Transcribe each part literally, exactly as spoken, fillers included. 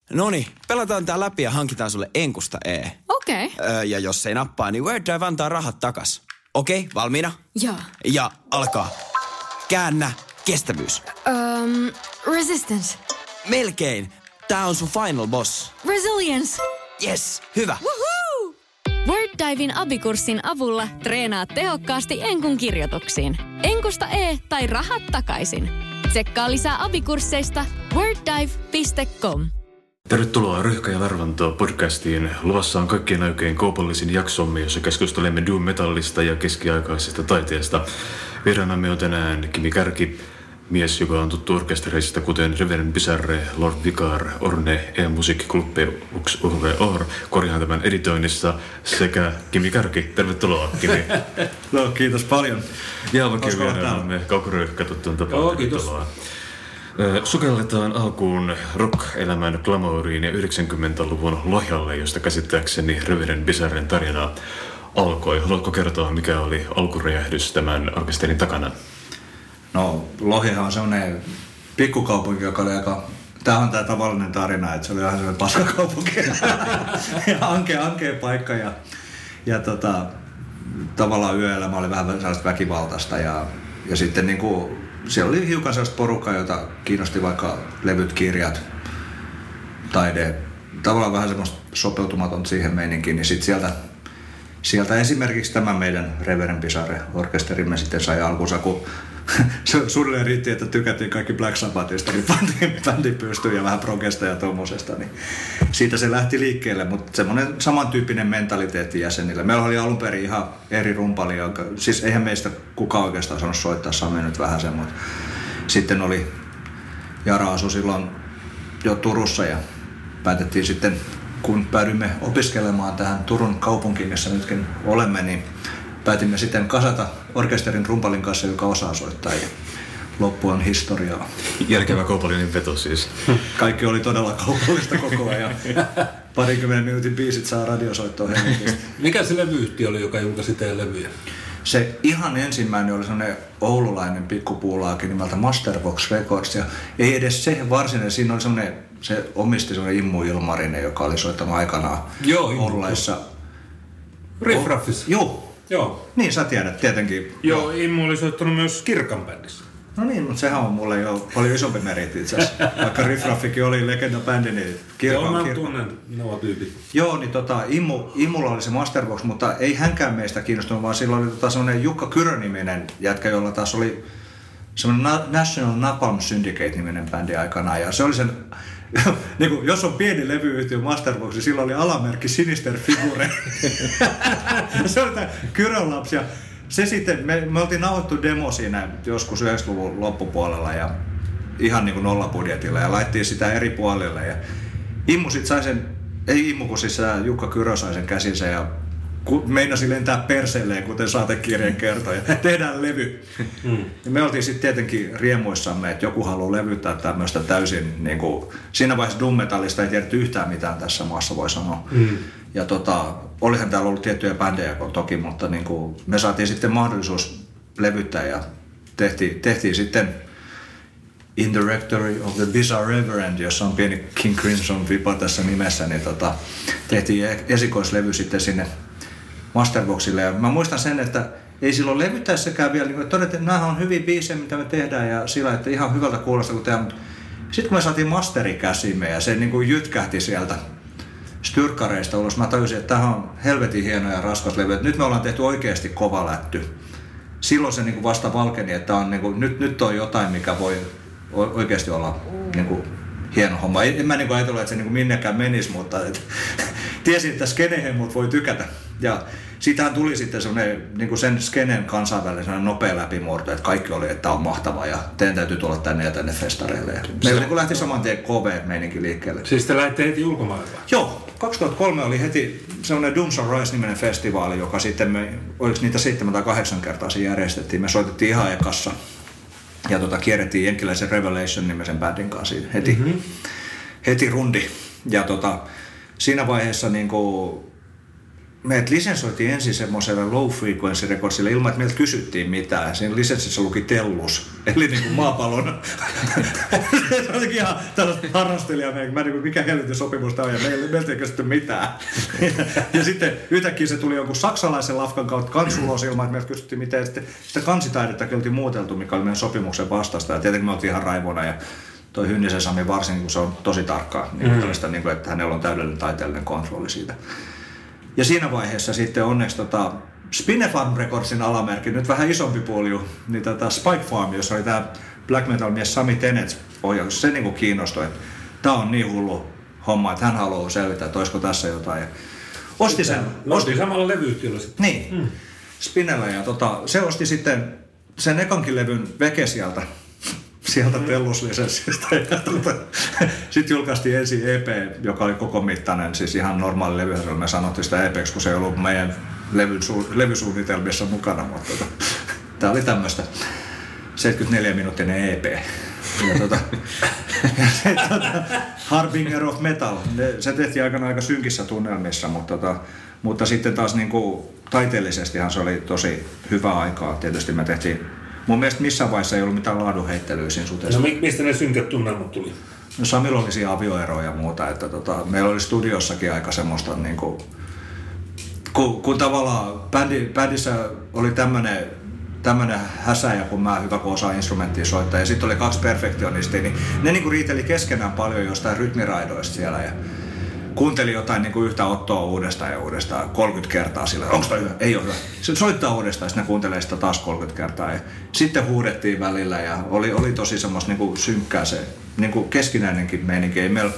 Noniin, pelataan tää läpi ja hankitaan sulle Enkusta E. Okei. Okay. Öö, ja jos ei nappaa, niin Word Drive antaa rahat takas. Okei, okay, valmiina? Joo. Ja alkaa. Käännä kestävyys. Um, resistance. Melkein. Tää on sun final boss. Resilience. Yes, hyvä. Woohoo! WordDiven abikurssin avulla treenaat tehokkaasti Enkun kirjoituksiin. Enkusta E tai rahat takaisin. Tsekkaa lisää abikursseista worddive piste com. Tervetuloa Röyhkä ja Larvanto podcastiin. Luvassa on kaikkien aikojen kaupallisin jaksomme, jossa keskustelemme doom metallista ja keskiaikaisesta taiteesta. Vieraanamme on tänään Kimi Kärki, mies, joka on tuttu orkestereista kuten Reverend Bizarre, Lord Vicar, Orne, E-Music Club, Ux Urve Or, korjaan tämän editoinnissa, sekä Kimi Kärki. Tervetuloa, Kimi. No, kiitos paljon. Ja oikein vieraanamme Kaukoröyhkä tuttuun tapaan. Joo, kiitos. Sukelletaan alkuun rock-elämän glamouriin ja yhdeksänkymmentäluvun lohjalle, josta käsittääkseni Reverend Bizarren tarina alkoi. Haluatko kertoa, mikä oli alkuräjähdys tämän orkesterin takana? No, Lohjahan on semmoinen pikkukaupunki, joka oli aika... Tämä on tämä tavallinen tarina, että se oli ihan semmoinen paskakaupunki. ja ankea, ankea paikka ja, ja tota, tavallaan yöelämä oli vähän sellaista väkivaltaista ja, ja sitten niin kuin, siellä oli hiukan sellaista porukkaa, jota kiinnosti vaikka levyt, kirjat, taide, tavallaan vähän semmoista sopeutumatonta siihen meininkiin, niin sitten sieltä Sieltä esimerkiksi tämä meidän Reverend Bizarre-orkesterimme sitten sai alkunsa, kun se suunnilleen riitti, että tykättiin kaikki Black Sabbathista, niin bändi, bändi pystyi ja vähän progesta ja tommosesta, niin siitä se lähti liikkeelle, mutta semmoinen samantyyppinen mentaliteetti jäsenillä. Meillä oli alun perin ihan eri rumpali, siis eihän meistä kukaan oikeastaan saanut soittaa, Sami nyt vähän sen, mutta sitten oli, Jara asui silloin jo Turussa ja päätettiin sitten, kun päädyimme opiskelemaan tähän Turun kaupunkiin, jossa nytkin olemme, niin päätimme sitten kasata orkesterin rumpalin kanssa, joka osaa soittaa, ja loppu on historiaa. Järkevä kaupallinen veto siis. Kaikki oli todella kaupallista koko ajan. Parikymmenen minuutin biisit saa radiosoittoa hengellisesti. Mikä se levyyhtiö oli, joka julkaisi teidän levyjä? Se ihan ensimmäinen oli sellainen oululainen pikkupuulaaki nimeltä Masterbox Records, ja ei edes se varsinainen, siinä oli sellainen, se omisti sellainen Immu Ilmarinen, joka oli soittanut aikanaan Oululaissa. Riff-Raffissa. Joo. Joo. Niin sä tiedät tietenkin. Joo, Immu oli soittanut myös Kirkan bändissä. No niin, mutta sehän on mulle jo paljon isompi meritti itse asiassa. Vaikka Riff-Raffikin oli legenda-bändi, niin Kirkan Joo, mä Kirkan. tunnen nuo tyypit. Joo, niin tota, Immu, Immulla oli se Masterbox, mutta ei hänkään meistä kiinnostunut, vaan sillä oli tota semmoinen Jukka Kyrö-niminen jätkä, jolla taas oli semmoinen National Napalm Syndicate-niminen bändi aikanaan. Ja se oli sen, niin kuin, jos on pieni levyyhtiö Masterbox, niin sillä oli alamerkki Sinister Figure. Se oli tämä Kyrön lapsi. Ja se sitten, me, me oltiin nauhoittu demo siinä joskus yhdeksänkymmentäluvun loppupuolella ja ihan niin kuin nollabudjetilla ja laittiin sitä eri puolille. Ja Immu sit sai sen, ei Immu kun siis Jukka Kyrö sai sen käsinsä ja meinasi lentää perseelleen, kuten saatekirjan kertoi, ja tehdään levy. Mm. Ja me oltiin sitten tietenkin riemuissamme, että joku haluaa levyttää tämmöistä täysin, niin kuin, siinä vaiheessa doom-metallista ei tiedetty yhtään mitään tässä maassa, voi sanoa. Mm. Ja tota, olihan täällä ollut tiettyjä bändejä toki, mutta niin kuin, me saatiin sitten mahdollisuus levyttää ja tehtiin, tehtiin sitten In the Rectory of the Bizarre Reverend, jossa on pieni King Crimson vipa tässä nimessä, niin tota, tehtiin esikoislevy sitten sinne Masterboxille. Ja mä muistan sen, että ei silloin levyttäessäkään vielä, niin todettiin, että nämä on hyviä biisejä, mitä me tehdään ja sillä, että ihan hyvältä kuulostaa kun tehdään. Sitten kun me saatiin masteri käsimme ja se niin kuin jytkähti sieltä styrkkareista ulos, mä tajusin, että tämä on helvetin hieno ja raskas levy. Nyt me ollaan tehty oikeasti kova lätty. Silloin se niin kuin vasta valkeni, että on, niin kuin, nyt, nyt on jotain, mikä voi oikeasti olla niin kuin hieno homma. En mä niin ajatellut, että se niin minnekään menisi, mutta et, tiesin, että skenehemmut voi tykätä. Ja siitähän tuli sitten semmoinen niin sen skenen kansainvälisen nopea läpimurto, että kaikki oli, että tämä on mahtavaa ja teidän täytyy tulla tänne ja tänne festareille. Ja meillä niin lähti saman tien K V-meininki liikkeelle. Siis te lähditte heti ulkomaille? Joo. kaksituhattakolme oli heti semmoinen Dooms Are Rise-niminen festivaali, joka sitten me, oliko niitä seitsemän tai kahdeksan kertaa siinä järjestettiin. Me soitettiin ihan ekassa. Ja tota, kierrettiin jenkkiläisen Revelation-nimisen bändin kanssa heti, mm-hmm. heti rundi. Ja tota, siinä vaiheessa niinku, meidät lisensoitiin ensin semmoiselle low frequency recordsille ilman, että meiltä kysyttiin mitään. Siinä lisenssissä luki Tellus, eli niin kuin maapallon. Se olikin ihan tällaista harrastelija. Mä niin kuin, mikä helvetin sopimus tämä on, ja meiltä ei kysytty mitään. Ja sitten yhtäkkiä se tuli jonkun saksalaisen lafkan kautta kansulos ilman, että meiltä kysyttiin mitään. Sitten sitä kansitaidettakin oltiin muuteltu, mikä oli meidän sopimuksen vastaista. Ja tietenkin me oltiin ihan raivona. Ja toi Hynnisen Sami varsinkin, kun se on tosi tarkkaa, niin mm. tällaista, niin kuin, että hänellä on täydellinen taiteellinen kontrolli siitä. Ja siinä vaiheessa sitten onneksi tota, Spinefarm Recordsin alamerkki, nyt vähän isompi puoli, niin tota Spike Farm, jossa oli tää black metal mies Sami Tenets ohjaus, se niinku kiinnostui, että tää on niin hullu homma, että hän haluaa selvitä, että olisiko tässä jotain. Ja osti sen. Osti samalla levyyhtiöllä sitten. Niin, mm. Spinellä, ja tota, se osti sitten sen ekankin levyn Veke sieltä. Sieltä Tellus-lisenssistä. Tuota, sitten julkaistiin ensin E P, joka oli koko mittainen, siis ihan normaali levy. Me sanottiin sitä E P:ksi, kun se ei ollut meidän levysu- levysuunnitelmissa mukana. Mutta tota, tää oli tämmöistä seitsemänkymmentäneljä minuuttinen E P. Ja tota, ja se, tota, Harbinger of Metal. Se tehtiin aikana aika synkissä tunnelmissa, mutta, tota, mutta sitten taas niinku, taiteellisestihan se oli tosi hyvä aikaa. Tietysti me tehtiin. Mun mielestä missään vaiheessa ei ollut mitään laadunheittelyä siinä suhteessa. No mistä ne synkät tunnelmat tuli? No Samilla oli siinä avioeroja ja muuta, että tota, meillä oli studiossakin aika semmoista niinku, kun, kun tavallaan bändi, bändissä oli tämmönen, tämmönen häsäjä, kun mä hyvä kun osaa instrumenttia soittaa, ja sitten oli kaksi perfektionistia, niin ne niinku riiteli keskenään paljon jostain rytmiraidoista siellä, ja kuunteli jotain niin kuin yhtä ottoa uudestaan ja uudestaan kolmekymmentä kertaa sillä, onko toi hyvä? Ei ole hyvä. Se soittaa uudestaan ja sitten ne kuuntelee sitä taas kolmekymmentä kertaa. Ja sitten huudettiin välillä ja oli, oli tosi semmoista niin kuin synkkää se niin kuin keskinäinenkin meininki. Meillä,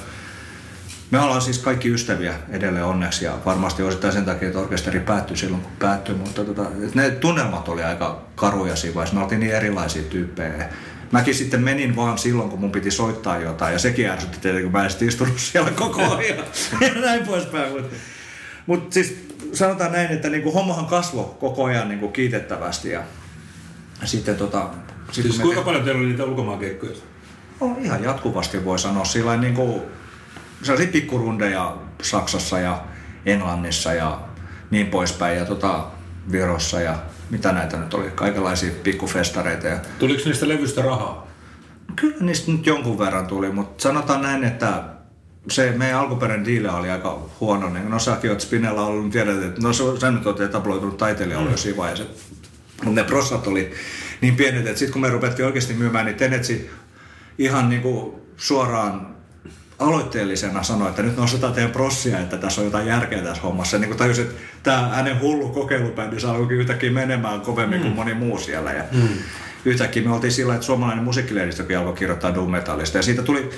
me ollaan siis kaikki ystäviä edelleen onneksi ja varmasti osittain sen takia, että orkesteri päättyi silloin kun päättyi. Mutta tota, ne tunnelmat oli aika karuja siinä vaiheessa. Me oltiin niin erilaisia tyyppejä. Mäkin sitten menin vaan silloin, kun mun piti soittaa jotain, ja sekin ärsytti tietenkin, kun mä en sitten istunut siellä koko ajan, ja näin poispäin. Mutta mut siis sanotaan näin, että niinku hommahan kasvoi koko ajan niinku kiitettävästi, ja sitten tota... Sit siis kuinka te... paljon teillä oli niitä ulkomaankeikkoja? No, ihan jatkuvasti voi sanoa, sillain niinku sellaisia pikkurundeja Saksassa ja Englannissa ja niin poispäin, ja tota Virossa ja... Mitä näitä nyt oli? Kaikenlaisia pikkufestareita. Ja... Tuliko niistä levystä rahaa? Kyllä niistä nyt jonkun verran tuli, mutta sanotaan näin, että se meidän alkuperäinen diili oli aika huono. No säkin oot Spinella ollut, tiedät, että no sä nyt oot etabloitunut taiteilija mm. jo siinä vaiheessa. Mutta ne prossat oli niin pienet, että sitten kun me ruvettiin oikeasti myymään, niin Tenetsi ihan niinku suoraan aloitteellisena sanoi, että nyt nostetaan teidän prossia, että tässä on jotain järkeä tässä hommassa. Niin kuin tajusin, että tämä hänen hullu kokeilubändi saa yhtäkkiä menemään kovemmin mm. kuin moni muu siellä. Ja mm. yhtäkkiä me oltiin sillä, että suomalainen musiikkilehdistökin alkoi kirjoittaa doom metallista. Ja siitä tuli,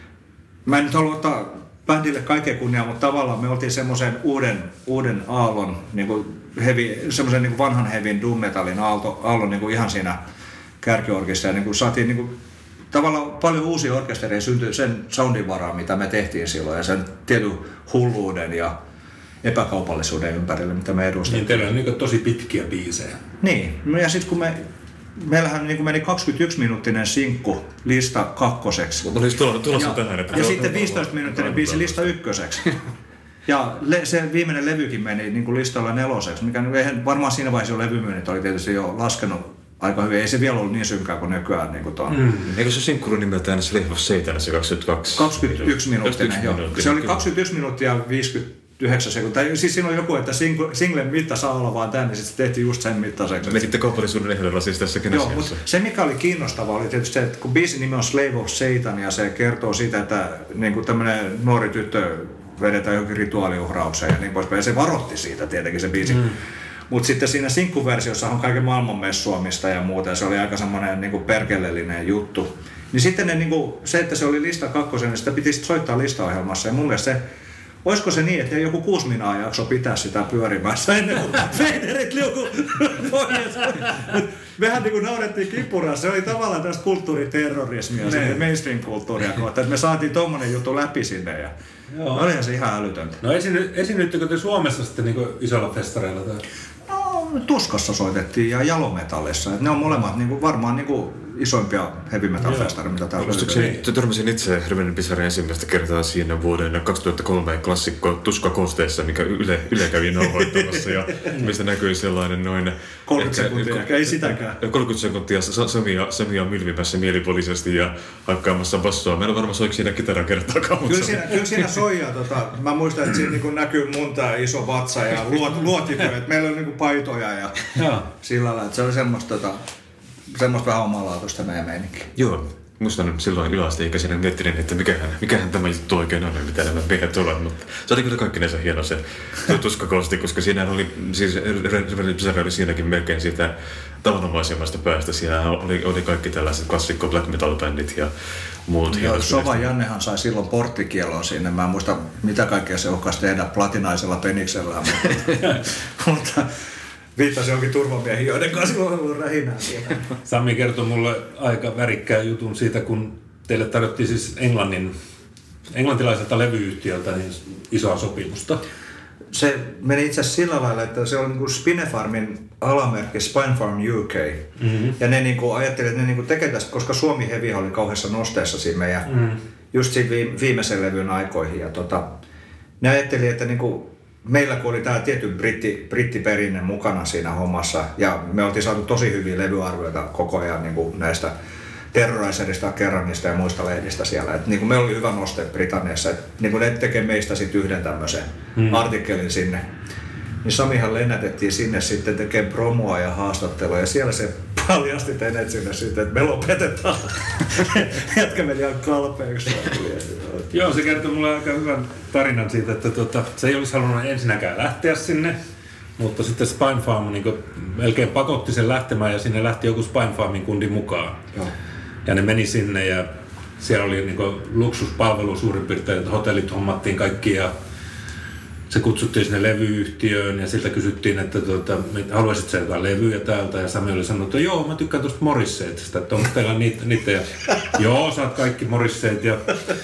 mä en nyt halua ottaa bändille kaikkea kunniaa, mutta tavallaan me oltiin semmoisen uuden, uuden aallon, niin kuin heavy, semmoisen niin kuin vanhan heavyn doom metallin aalto, aallon niin kuin ihan siinä kärkiorkissa. Ja niin kuin saatiin niin kuin tavallaan paljon uusia orkestereja syntyi sen soundin varaan, mitä me tehtiin silloin, ja sen tietyn hulluuden ja epäkaupallisuuden ympärille, mitä me edustettiin. Niin teillä on niin tosi pitkiä biisejä. Niin, ja sitten kun me, meillähän niin meni kaksikymmentäyksi-minuuttinen sinkku lista kakkoseksi. Mutta olisi tulossa ja, tähän. Ja sitten viisitoista-minuuttinen biisi lista ykköseksi. Ja le, se viimeinen levykin meni niin kuin listalla neloseksi, mikä eihän varmaan siinä vaiheessa jo levymyynnit oli tietysti jo laskenut aika hyvin. Ei se vielä ollut niin synkää kuin nykyään. Niin kuin mm. Eikö se sinkkuru nimeltään Slave of Satan, se kaksikymmentäkaksi? kaksikymmentäyksi minuuttinen, joo. Se oli kaksikymmentäyksi minuuttia viisikymmentäyhdeksän sekuntia. Siis siinä oli joku, että singlen mitta saa olla vaan tämän, niin sitten se tehtiin just sen mittaiseksi. Me sitten kaupallisuuden ehdolla siis tässäkin joo, asiassa. Mutta se mikä oli kiinnostavaa oli tietysti se, että kun biisin nimi on Slave of Satan ja se kertoo siitä, että niin kuin tämmöinen nuori tyttö vedetään johonkin rituaaliuhraukseen ja niin poispäin. Ja se varoitti siitä tietenkin se biisi. Mm. Mutta sitten siinä sinkkuversiossa on kaiken maailman messuamista ja muuta, ja se oli aika semmoinen niinku perkelellinen juttu. Niin sitten ne, niinku, se, että se oli lista kakkosen, niin sitä piti soittaa listaohjelmassa, ja mun mielestä se, olisiko se niin, että joku kuusi minaa jakso pitää sitä pyörimässä ennen kuin Federit liuku pois. Mehän niinku naurettiin kipuraa, se oli tavallaan tästä kulttuuriterrorismia, se mainstream-kulttuuria kohta, että me saatiin tommonen juttu läpi sinne, ja joo. Olihan se ihan älytöntä. No esiny, esiinnyttekö te Suomessa sitten niinku isolla festareilla? Tai? No Tuskassa soitettiin ja Jalometallissa. Et ne on molemmat niinku, varmaan niinku, isoimpia heavy metal festareita, mitä täällä löytyy. Törmäsin itse Revenant Pisaran ensimmäistä kertaa siinä vuoden kaksituhattakolme klassikko Tuska Kosteessa, mikä Yle, Yle kävi nauhoittamassa ja mistä näkyi sellainen noin... kolmekymmentä sekuntia, ehkä ei sitäkään. kolmekymmentä sekuntia Samia, Samia milvimässä mielipuolisesti ja hakkaamassa bassoa. Mä en ole varmaan soiko siinä kitaran kertaakaan. Kyllä siinä, kyllä siinä soi ja tota, mä muistan, että siinä niin näkyy mun tää iso vatsa ja luot, luotipöö, että meillä on niin paitoja ja sillä lailla, että se oli semmoista, tota, semmoista vähän omalaatuista meidän meininkiä. Joo, muistan silloin yläasteikäisenä miettinyt, että mikähän, mikähän tämä juttu oikein on, mitä nämä miehet ovat, mutta se oli kyllä kaikkinensa hieno se tuskakosti, koska siinä oli, siis Revenant Pisara oli siinäkin melkein siitä tavanomaisemmasta päästä. Siellä oli, oli kaikki tällaiset klassikko black metal bändit ja muut. Joo, Sova Jannehan sai silloin porttikielon sinne. Mä en muista, mitä kaikkea se uhkasi tehdä platinaisella peniksellä, mutta, mutta viittasi johonkin turvamiehiin, joiden kanssa silloin on ollut rähinää siellä. Sami kertoi mulle aika värikkään jutun siitä, kun teille tarjottiin siis Englannin, englantilaiselta levyyhtiöltä niin isoa sopimusta. Se meni itse asiassa sillä lailla, että se oli niin kuin Spinefarmin alamerkki Spinefarm U K. Mm-hmm. Ja ne niin kuin ajattelivat, että ne niin kuin tekee tästä, koska Suomi Heavy oli kauheassa nosteessa siinä meidän, mm-hmm. just siinä viimeisen levyn aikoihin. Ja tota, ne ajattelivat, että niin kuin meillä kun oli tämä tietty britti, brittiperinne mukana siinä hommassa, ja me oltiin saatu tosi hyviä levyarvioita koko ajan niin kuin näistä Terroriserista, Kerranista ja muista lehdistä siellä. Et, niin kuin meillä oli hyvä noste Britanniassa, että niin kuin ne tekee meistä sitten yhden tämmöisen hmm. artikkelin sinne. Niin Samihan lennätettiin sinne sitten tekee promoa ja haastattelua, ja siellä se paljasti tenet sinne sitten, että me lopetetaan. Jätkä meni ihan kalpeeksi. Joo, se kertoi mulle aika hyvän tarinan siitä, että tota, se ei olisi halunnut ensinnäkään lähteä sinne, mutta sitten Spinefarm niin melkein pakotti sen lähtemään ja sinne lähti joku Spinefarmin kundi mukaan. Joo. Ja ne meni sinne ja siellä oli niin luksuspalvelu suurin piirtein, että hotellit hommattiin kaikki ja se kutsuttiin sinne levyyhtiöön ja siltä kysyttiin, että tuota, haluaisitko sä jotain levyjä täältä? Ja Sami oli sanonut, että joo, mä tykkään tuosta Morrisseitista, että onko teillä niitä, niitä ja joo, saat kaikki Morrisseit ja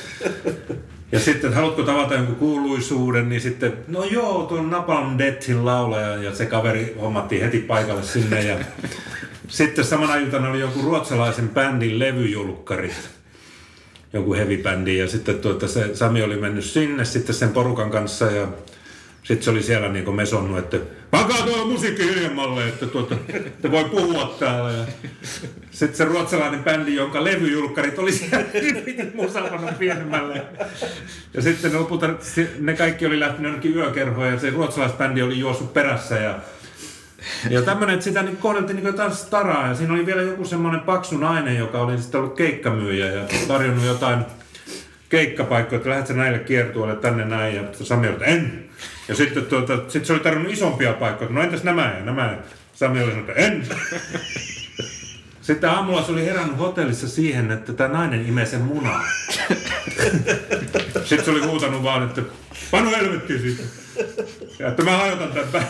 ja sitten, että haluatko tavata jonkun kuuluisuuden, niin sitten, no joo, tuon Napalm Deathin laulaja ja se kaveri hommattiin heti paikalle sinne ja sitten samana iltana oli jonkun ruotsalaisen bändin levyjulkkarit, jonkun heavy-bändi ja sitten tuota, se Sami oli mennyt sinne sitten sen porukan kanssa ja sitten se oli siellä niin kuin mesonnut, että pakaa tuo musiikki hiljemmalle, että tuota, te voi puhua täällä. Ja sitten se ruotsalainen bändi, jonka levyjulkkarit oli siellä musapanon pienemmälle. Ja sitten ne lopulta ne kaikki oli lähtenyt jonnekin yökerhoon ja se ruotsalaisbändi oli juossut perässä. Ja, ja tämmöinen, että sitä niin kohdeltiin niin jotain staraa. Ja siinä oli vielä joku semmoinen paksu nainen, joka oli sitten ollut keikkamyyjä ja tarjonnut jotain keikkapaikkoja, että lähdet sä näille kiertueelle tänne näin. Ja Sami oli, en. Ja sitten tuota, sit se oli tarvinnut isompia paikkoja. No entäs nämä ja nämä? Sami oli sanonut, en. Sitten aamulla se oli herännyt hotellissa siihen, että tämä nainen imee sen munaa. Sitten se oli huutanut vaan, että panu helvettiin siitä. Ja että mä hajotan tämän päin.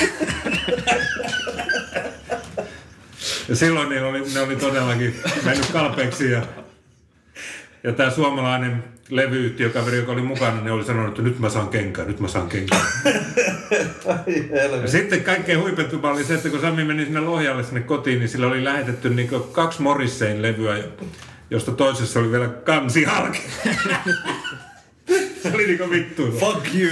Ja silloin ne oli, ne oli todellakin mennyt kalpeeksi. Ja, ja tämä suomalainen levyyhtiökaveri, joka oli mukana, ne oli sanonut, että nyt mä saan kenkää, nyt mä saan kenkää. Ja sitten kaikkein huipentuma oli se, että kun Sami meni sinne Lohjalle sinne kotiin, niin sillä oli lähetetty niin kaksi Morrissein levyä, josta toisessa oli vielä kansi halki. Se oli niinku vittuilla. Fuck you!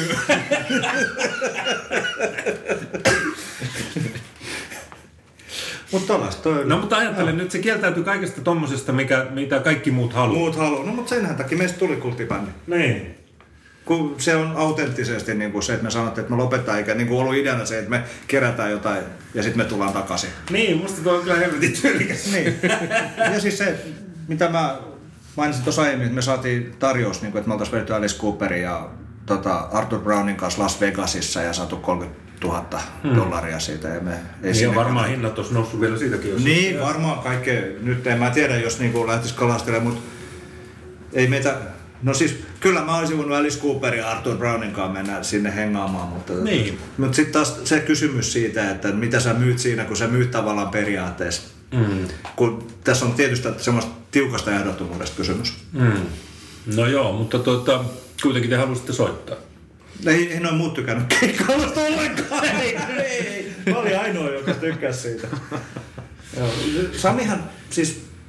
Mutta tollaista toi... No mutta ajattelen nyt, se kieltäytyy kaikesta tommosesta, mikä, mitä kaikki muut haluaa. Muut haluaa. No mutta senhän takia meistä tuli kulttibändi. Niin. Kun se on autenttisesti niin kuin se, että me sanottiin, että me lopetetaan, eikä niin kuin ollut ideana se, että me kerätään jotain ja sitten me tullaan takaisin. Niin, musta tuo on kyllä helvetin tyylikäs. Niin. Ja siis se, mitä mä mainitsin tuossa aiemmin, että me saatiin tarjous, niin kuin, että me oltaisiin vedetty Alice Cooperin ja tota, Arthur Brownin kanssa Las Vegasissa ja saatu kolmekymmentätuhatta hmm. dollaria siitä. Ja me ei niin varmaan kannata. Hinnat olisi noussut vielä siitäkin. Jos niin, jos... varmaan kaikkea. Nyt en mä tiedä, jos niin lähtisi kalastelemaan, mutta ei meitä... No siis, kyllä mä olisin voinut Alice Cooperin ja Arthur Brownin kanssa mennä sinne hengaamaan, mutta... Niin. Mutta sitten taas se kysymys siitä, että mitä sä myyt siinä, kun sä myyt tavallaan periaatteessa. Mm. Kun tässä on tietysti semmoista tiukasta ehdottomuudesta kysymys. Mm. No joo, mutta tuota, kuitenkin te halusitte soittaa. Ei, ei noin muut tykännyt keikkailasta ollenkaan. ei, ei, mä olin ainoa, joka tykkäsi siitä. Samihan, siis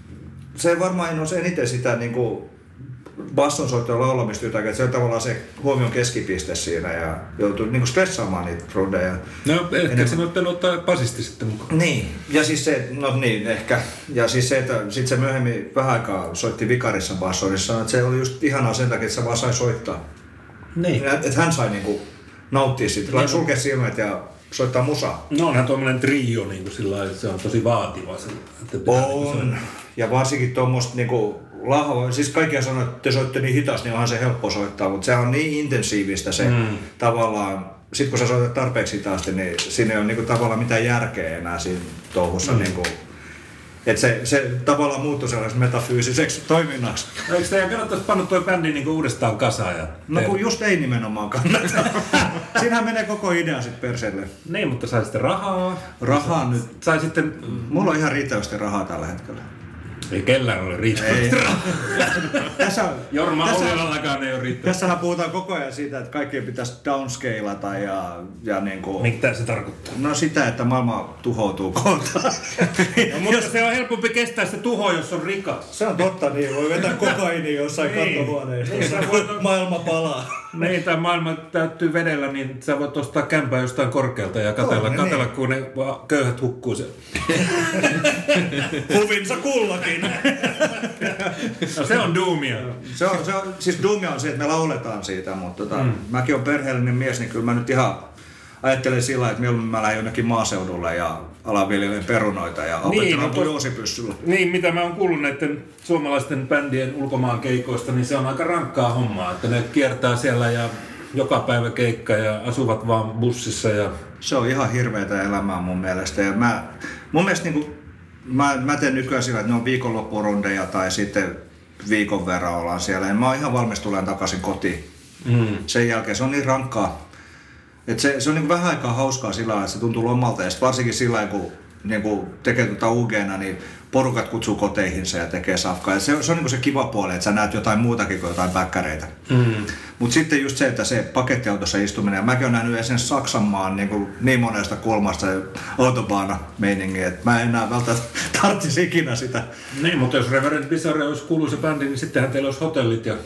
se varmaan innoisi eniten sitä niinku bassonsoittoa ja laulamista jotakin, että se on tavallaan se huomion keskipiste siinä ja joutuu niinku stressaamaan niitä rundeja. No ehkä se voit ottaa basisti sitten mukaan. Niin, ja siis se, no niin ehkä, ja siis se, että sit se myöhemmin vähän aikaa soitti vikarissa bassoon, niin sanoi, että se oli just ihanaa sen takia, että se vaan sai soittaa. Niin. Että hän sai niinku nauttia siitä, niin. Sulkea silmät ja soittaa musaa. No onhan tuommoinen trio niin kuin sillä lailla, että se on tosi vaativa. Että on, ja varsinkin tuommoista niinku lahva, siis kaikkia sanoo, että te soitte niin hitaasti, niin onhan se helppo soittaa, mutta se on niin intensiivistä se mm. tavallaan, sit kun sä soitat tarpeeksi hitaasti, niin siinä ei ole niinku tavallaan mitään järkeä enää siinä touhussa. Mm. Niinku, että se, se tavallaan muuttui sellaiseksi metafyysiseksi toiminnaksi. No, eikö teidän kannattaisi panna tuo bändi niinku uudestaan kasaan? Ja no kun just ei nimenomaan kannata. Siinähän menee koko idea sitten perseelle. Niin, mutta sai sitten rahaa. Rahaa nyt. Sai sitten... Mulla on ihan riittävästi rahaa tällä hetkellä. Ei kellään ole riittävästi rahaa. Tässä, Jorma Ollilallakaan ei ole riittävästi. Tässähän puhutaan koko ajan siitä, että kaikkien pitäisi downscalata ja, ja niinku... Mitä se tarkoittaa? No sitä, että maailma tuhoutuu kohtaan. No, mutta se on helpompi kestää se tuho, jos on rikas. Se on totta, niin voi vetää kokainia jossain niin. Kattohuoneessa. Niin, maailma palaa. Niin, tai maailma täyttyy vedellä, niin sä voit ostaa kämpää jostain korkealta ja katella, oh, katella niin. Kun ne köyhät hukkuu se. Huvinsa kullakin. No se on doomia. Se on, se on, siis doomia on se, että me lauletaan siitä, mutta tota, mm. mäkin olen perheellinen mies, niin kyllä mä nyt ihan ajattelen sillä, että mieluummin mä lähden jonnekin maaseudulle ja alan viljelen perunoita ja opettelen niin, joosipyssyllä. Niin, mitä mä oon kuullut näiden suomalaisten bändien ulkomaan keikoista, niin se on aika rankkaa hommaa, että ne kiertää siellä ja joka päivä keikka ja asuvat vaan bussissa. Ja... Se on ihan hirveätä elämää mun mielestä. Ja mä, mun mielestä niin kuin, mä, mä teen nykyään sillä, että ne on viikonloppurundeja tai sitten viikon verran ollaan siellä. Ja mä oon ihan valmis tulemaan takaisin kotiin. Mm. Sen jälkeen se on niin rankkaa. Et se, se on niin vähän aikaa hauskaa sillä lailla, että se tuntuu lomalta. Ja varsinkin sillä lailla, kun niin tekee tuota U G:nä, niin porukat kutsuu koteihinsa ja tekee safkaa. Ja se, se on niin se kiva puoli, että sä näet jotain muutakin kuin jotain päkkäreitä. Mm. Mutta sitten just se, että se pakettiautossa istuminen. Ja mäkin olen nähnyt esimerkiksi Saksanmaan niin, niin monesta kulmasta autobaana-meiningiä, että mä en enää välttämättä tarvitsisi ikinä sitä. Niin, mutta jos Reverend Bizarre olisi kuuluisa bändi, niin sittenhän teillä olisi hotellit ja...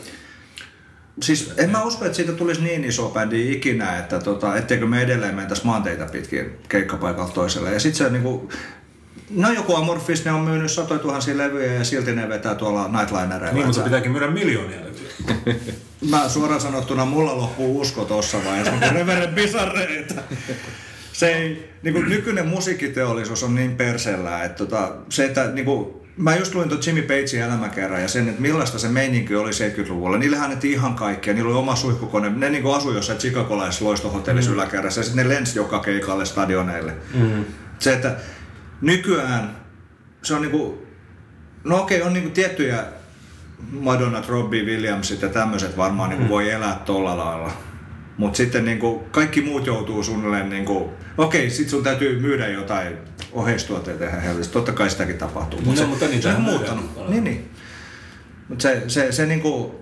Siis en mä usko, että siitä tulisi niin iso bändi ikinä, että tota, etteikö me edelleen mentäisi maanteita pitkin keikkapaikalta toiselle. Ja sit se niinku, no joku Amorphis, ne on myynyt satoja tuhansia levyjä ja silti ne vetää tuolla Nightlinereilla. Niin, mutta pitääkin myydä miljoonia levyjä. Mä suoraan sanottuna, mulla loppuu usko tossa vaiheessa, kun Reverend Bizarre, että se ei, niinku nykyinen musiikkiteollisuus on niin persellä, että tota, se, että niinku, mä just luin tuon Jimmy Pagein elämäkerran ja sen, että millaista se meininki oli seitsemänkymmentäluvulla. Niille annettiin ihan kaikkea. Niillä oli oma suihkukone. Ne niinku asui jossain chicagolaisessa loistohotellissa mm. yläkerrassa ja sitten ne lensi joka keikalle stadioneille. Mm. Se, että nykyään se on niinku, no okei, on niinku tiettyjä Madonnat, Robbie Williamsit ja tämmöiset varmaan niinku mm. voi elää tolla lailla. Mutta sitten niinku kaikki muut joutuu suunnilleen niinku, okei, sit sun täytyy myydä jotain oheistuotteita ihan helvetti. Totta kai sitäkin tapahtuu. Mut no, se, mutta se on muuttanut. Niin, niin. Mut se, se, se niinku,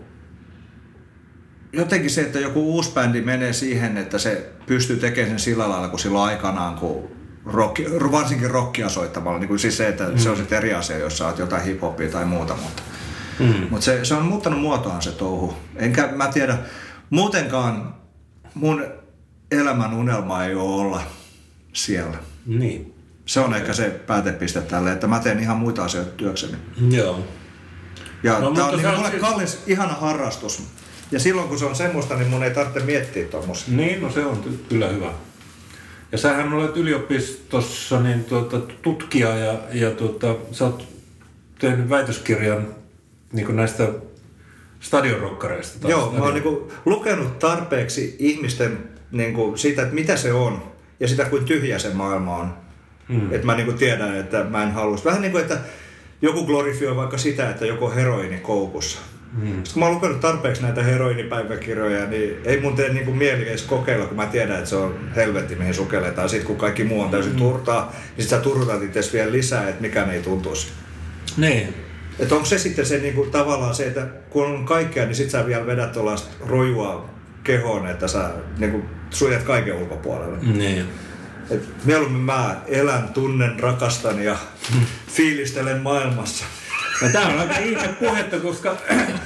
jotenkin se, että joku uusi bändi menee siihen, että se pystyy tekemään sen sillä lailla, kun silloin aikanaan, kun rock, varsinkin rockia soittamalla, niin kuin siis se, että mm. se on sitten eri asia, jos sä oot jotain hip-hopia tai muuta, mutta, mm. mutta se, se on muuttanut muotoaan se touhu. Enkä mä tiedä, muutenkaan mun elämän unelma ei ole olla siellä. Niin. Se on ehkä se päätepiste tälle, että mä teen ihan muita asioita työkseni. Joo. Ja no, tää on niin mulle siis... kallis, ihana harrastus. Ja silloin kun se on semmoista, niin mun ei tarvitse miettiä tommosia. Niin, no se on kyllä hyvä. Ja sähän olet yliopistossa niin tuota, tutkija ja, ja tuota, sä oot tehnyt väitöskirjan niin näistä stadionrokkareista. Joo, stadion. Mä oon niin lukenut tarpeeksi ihmisten niin kuin, siitä, että mitä se on ja sitä, kuin tyhjä se maailma on. Hmm. Että mä niin kuin, tiedän, että mä en halus. Vähän niin kuin, että joku glorifioi vaikka sitä, että joku on heroini koukussa. Hmm. Sitten kun mä oon lukenut tarpeeksi näitä heroinipäiväkirjoja, niin ei mun tee niin kuin mieli edes kokeilla, kun mä tiedän, että se on helvetti, mihin sukelletaan. Sitten kun kaikki muu on täysin hmm. turtaa, niin sit sä turrutat itse vielä lisää, että mikään ei tuntuisi. Niin. Että onko se sitten se niinku, tavallaan se, että kun on kaikkea, niin sit sä vielä vedät tuollaista rojua kehoon, että sä niinku, suljet kaiken ulkopuolelle. Niin. Et mieluummin mä elän, tunnen, rakastan ja fiilistelen maailmassa. No tää on aika ihme puhetta, koska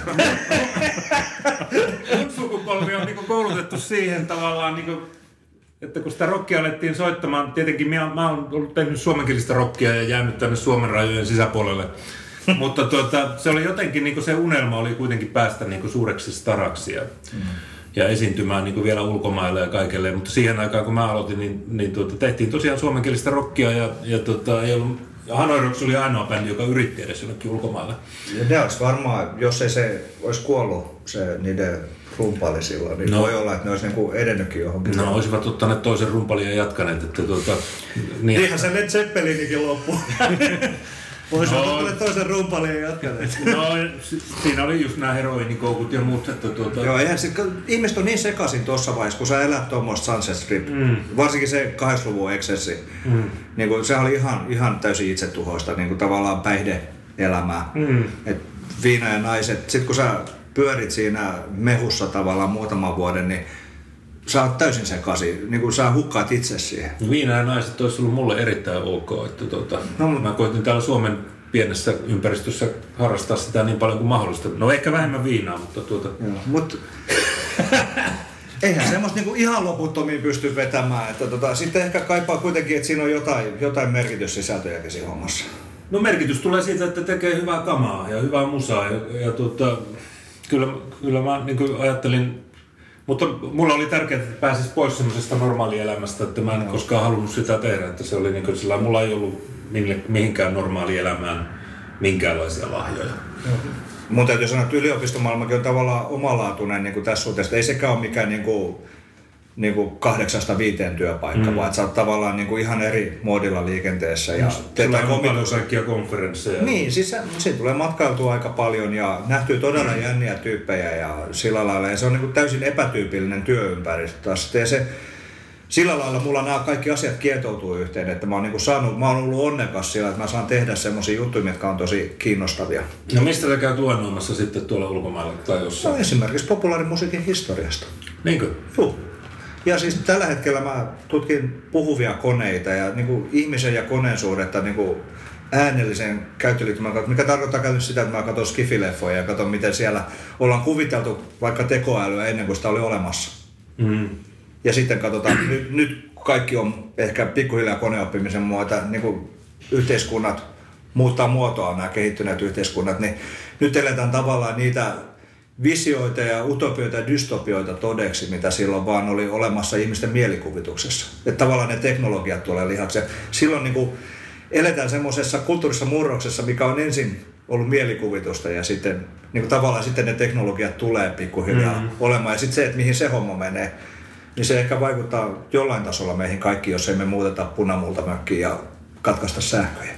mun sukupolvi on niinku koulutettu siihen tavallaan, niinku, että kun sitä rockia alettiin soittamaan, tietenkin mä, mä oon ollut tehnyt suomenkielistä rockia ja jäänyt tänne Suomen rajojen sisäpuolelle. Mutta tuota, se oli jotenkin, niinku se unelma oli kuitenkin päästä niinku suureksi staraksi ja, mm. ja esiintymään niinku vielä ulkomailla ja kaikelle. Mutta siihen aikaan kun mä aloitin, niin, niin tuota, tehtiin tosiaan suomenkielistä rockia ja, ja tuota, ei ollut, Hanoi Rocks oli ainoa bändi, joka yritti edes jonnekin ulkomailla. Ja ne olisi varmaan, jos ei se olisi kuollut se niiden rumpali silloin, niin no. voi olla, että ne olisi niinku edennytkin johonkin. No olisivat ottaneet toisen rumpalin ja jatkaneet. Että tuota, niin Niinhän se Led Zeppelinikin loppui. Olisivat no, ottaneet toisen rumpalin ja jatkaneet. No siinä oli just nämä heroinikoukut ja muut. Että tuota... Joo, eihän se, ihmiset on niin sekaisin tuossa vaiheessa, kun sä elät tuommoista Sunset Strip. Mm. Varsinkin se kahdeksankymmentäluvun eksessi. Mm. Niin kuin, se oli ihan, ihan täysin itsetuhoista, niin kuin tavallaan päihde-elämää. Mm. Et viina ja naiset, sit kun sä pyörit siinä mehussa tavallaan muutaman vuoden, niin sä oot täysin sekaisin, niin kuin sä hukkaat itse siihen. Viina ja naiset olisi ollut mulle erittäin ok. Että tuota, no, mä koitin täällä Suomen pienessä ympäristössä harrastaa sitä niin paljon kuin mahdollista. No ehkä vähemmän viinaa, mutta tuota... Joo, mut... Eihän semmoista niinku ihan loputtomiin pysty vetämään. Että tota, sitten ehkä kaipaa kuitenkin, että siinä on jotain, jotain merkityssisältöjäkin siinä hommassa. No merkitys tulee siitä, että tekee hyvää kamaa ja hyvää musaa. Ja, ja tuota, kyllä, kyllä mä niin kuin ajattelin... Mutta mulla oli tärkeää, että pääsisi pois semmoisesta normaalielämästä, että mä en no. koskaan halunnut sitä tehdä. Että se oli niin kuin sillä, mulla ei ollut mihinkään normaalielämään minkäänlaisia lahjoja. No. Mun täytyy sanoa, että yliopistomaailmakin on tavallaan omalaatuinen niin kuin tässä suhteessa. Ei sekään ole mikään niin kuin, niin kuin kahdeksasta viiteen työpaikka, mm. vaan että sä oot tavallaan niin kuin ihan eri moodilla liikenteessä. Ja sulla on paljon kaikkia konferensseja. Niin, siis siitä tulee matkailtua aika paljon ja nähtyy todella mm. jänniä tyyppejä ja sillä lailla. Ja se on niin kuin täysin epätyypillinen työympäristö. Ja se, sillä lailla mulla nämä kaikki asiat kietoutuu yhteen, että mä oon, niin kuin saanut, mä oon ollut onnekas sillä, että mä saan tehdä semmosia juttuja, mitkä on tosi kiinnostavia. No mistä sä käyt luennoimassa sitten tuolla ulkomailla tai jossain? No esimerkiksi populaarimusiikin historiasta. Niinkö? Joo. Ja siis tällä hetkellä mä tutkin puhuvia koneita ja niin kuin ihmisen ja koneen suhdetta niin kuin äänellisen käyttöliittymän kautta, mikä tarkoittaa käytännössä sitä, että mä katson skifileffoja ja katson, miten siellä ollaan kuviteltu vaikka tekoälyä ennen kuin sitä oli olemassa. Mm. Ja sitten katsotaan, nyt, nyt kaikki on ehkä pikkuhiljaa koneoppimisen muuta, niin kuin yhteiskunnat muuttaa muotoa, nämä kehittyneet yhteiskunnat, niin nyt eletään tavallaan niitä visioita ja utopioita ja dystopioita todeksi, mitä silloin vaan oli olemassa ihmisten mielikuvituksessa. Että tavallaan ne teknologiat tulee lihaksi. Silloin niin kuin eletään semmoisessa kulttuurisessa murroksessa, mikä on ensin ollut mielikuvitusta ja sitten niin kuin tavallaan sitten ne teknologiat tulee pikkuhiljaa mm-hmm. olemaan. Ja sitten se, että mihin se homma menee, niin se ehkä vaikuttaa jollain tasolla meihin kaikki, jos emme muuteta punamultamökkiin ja katkaista sähköjä.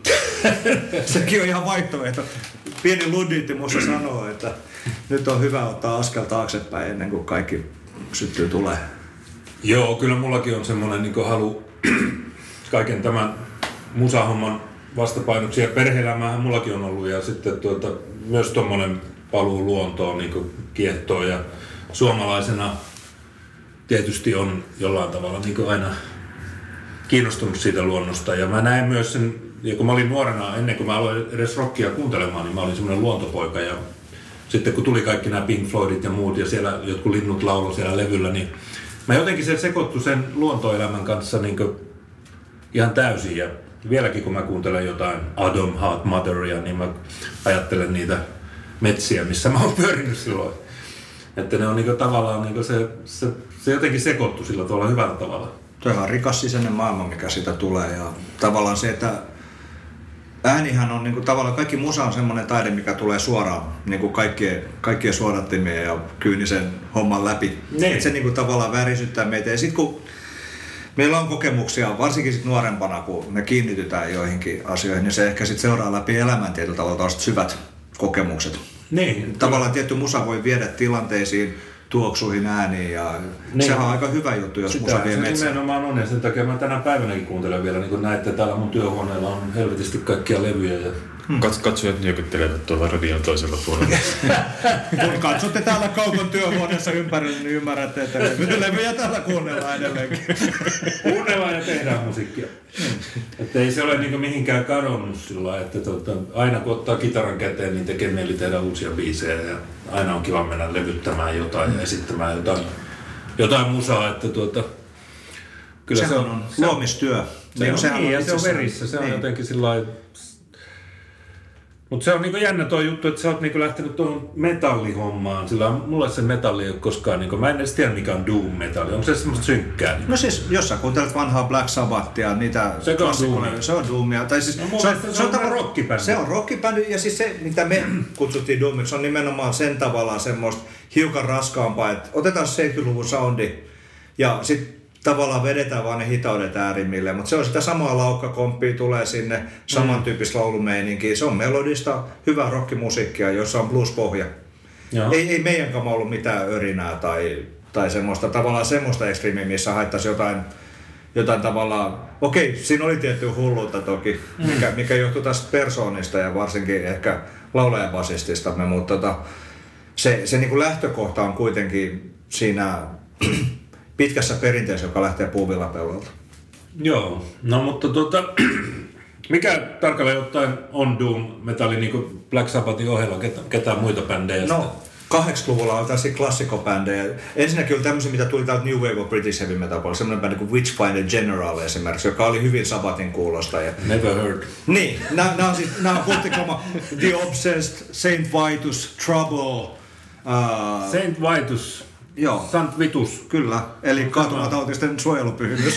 Sekin on ihan vaihtoehto. Pieni ludiitti musta sanoo, että nyt on hyvä ottaa askel taaksepäin ennen kuin kaikki syttyy tulee. Joo, kyllä mullakin on semmoinen niin kuin halu kaiken tämän musahomman vastapainoksi. Ja perhe-elämähän mullakin on ollut ja sitten tuota, myös tommonen paluu luontoon niin kuin kiehtoo. Ja suomalaisena tietysti on jollain tavalla niin kuin aina kiinnostunut siitä luonnosta. Ja mä näen myös sen, ja kun mä olin nuorena, ennen kuin mä aloin edes rockia kuuntelemaan, niin mä olin semmoinen luontopoika. Ja sitten kun tuli kaikki nämä Pink Floydit ja muut, ja siellä jotkut linnut lauloi siellä levyllä, niin mä jotenkin se sekoittu sen luontoelämän kanssa niin kuin ihan täysin. Ja vieläkin kun mä kuuntelen jotain Adam Heart Motheria, niin mä ajattelen niitä metsiä, missä mä oon pyörinyt silloin. Että ne on niin kuin tavallaan niin kuin se, se, se jotenkin sekoittu sillä tavalla hyvällä tavalla. Tuo on rikas sisäinen maailma, mikä siitä tulee. Ja tavallaan se, että äänihän on niin kuin, tavallaan kaikki musa on semmoinen taide, mikä tulee suoraan niin kuin kaikkien, kaikkien suodattimien ja kyynisen homman läpi. Että se niin kuin, tavallaan värisyttää meitä. Ja sitten kun meillä on kokemuksia, varsinkin sit nuorempana, kun me kiinnitytään joihinkin asioihin, niin se ehkä sit seuraa läpi elämän tietyllä tavalla syvät kokemukset. Niin, tavallaan tietty musa voi viedä tilanteisiin, tuoksuihin, ääniin ja niin. Sehän on aika hyvä juttu, jos sitä musa vie metsään. Se nimenomaan on ja sen takia mä tänä päivänäkin kuuntelen vielä, niin kuin näette täällä mun työhuoneella on helvetisti kaikkia levyjä ja Hmm. Kats- katsojat nyökyttelevät tuolla radion toisella puolella. Kun katsotte täällä Kaukon työhuoneessa ympärillä, niin ymmärrätte, että levyjä täällä kuunnellaan edelleenkin. Kuunnellaan ja tehdään musiikkia. Hmm. Että ei se ole niinku mihinkään kadonnut sillä, että tuota, aina kun ottaa kitaran käteen, niin tekee mieli tehdä uusia biisejä ja aina on kiva mennä levyttämään jotain ja esittämään jotain, jotain musaa, että tuota, kyllä sehän se on, on luomistyö. Se on, niin, on, ja se on verissä, se on niin. Jotenkin sillä. Mutta se on niinku jännä tuo juttu, että sä oot niinku lähtenyt tuohon metallihommaan, sillä mulle se metalli ei ole koskaan, niinku, mä en edes tiedä mikä on doom metalli, onko se semmoista synkkää? Niin? No siis, jos sä kuuntelet vanhaa Black Sabbathia, niitä klassikoja, se on doomia. Tai siis, no, se, on, se, se on, on rockibändi. Se on rockibändi, ja siis se, mitä me kutsuttiin doomiksi, on nimenomaan sen tavallaan semmoista hiukan raskaampaa, että otetaan seitsemänkymmentäluvun soundi, ja sitten tavallaan vedetään vaan ne hitaudet äärimmille, mutta se on sitä samaa laukkakomppia, tulee sinne samantyyppistä laulumeininkiä. Se on melodista, hyvää rockimusiikkia, jossa on bluespohja. Ei, ei meidänkään ollut mitään örinää tai, tai semmoista, tavallaan semmoista ekstriimiä, missä haittaisi jotain, jotain tavallaan... Okei, siinä oli tiettyä hulluutta toki, mm. mikä, mikä johtui tästä persoonista ja varsinkin ehkä laulajabasististamme, mutta tota, se, se niin kuin lähtökohta on kuitenkin siinä... pitkässä perinteessä, joka lähtee puuvillapellolta. Joo, no mutta tuota, mikä tarkalleen ottaen on doom metalli niin kuin Black Sabbathin ohella, ketä, ketään muita bändejä? No, kahdeksankymmentäluvulla oli tällaisia klassikobändejä. Ensinnäkin oli tämmöisiä, mitä tuli täältä New Wave of British Heavy Metal, semmoinen bändi kuin Witchfinder General esimerkiksi, joka oli hyvin Sabbathin kuulosta. Ja... Never heard. Niin, nämä on siis, nämä on puttikoma The Obsessed, Saint Vitus, Trouble. Uh... Saint Vitus. Joo. Sant Vitus. Kyllä, eli katumatautisten suojelupyhimys.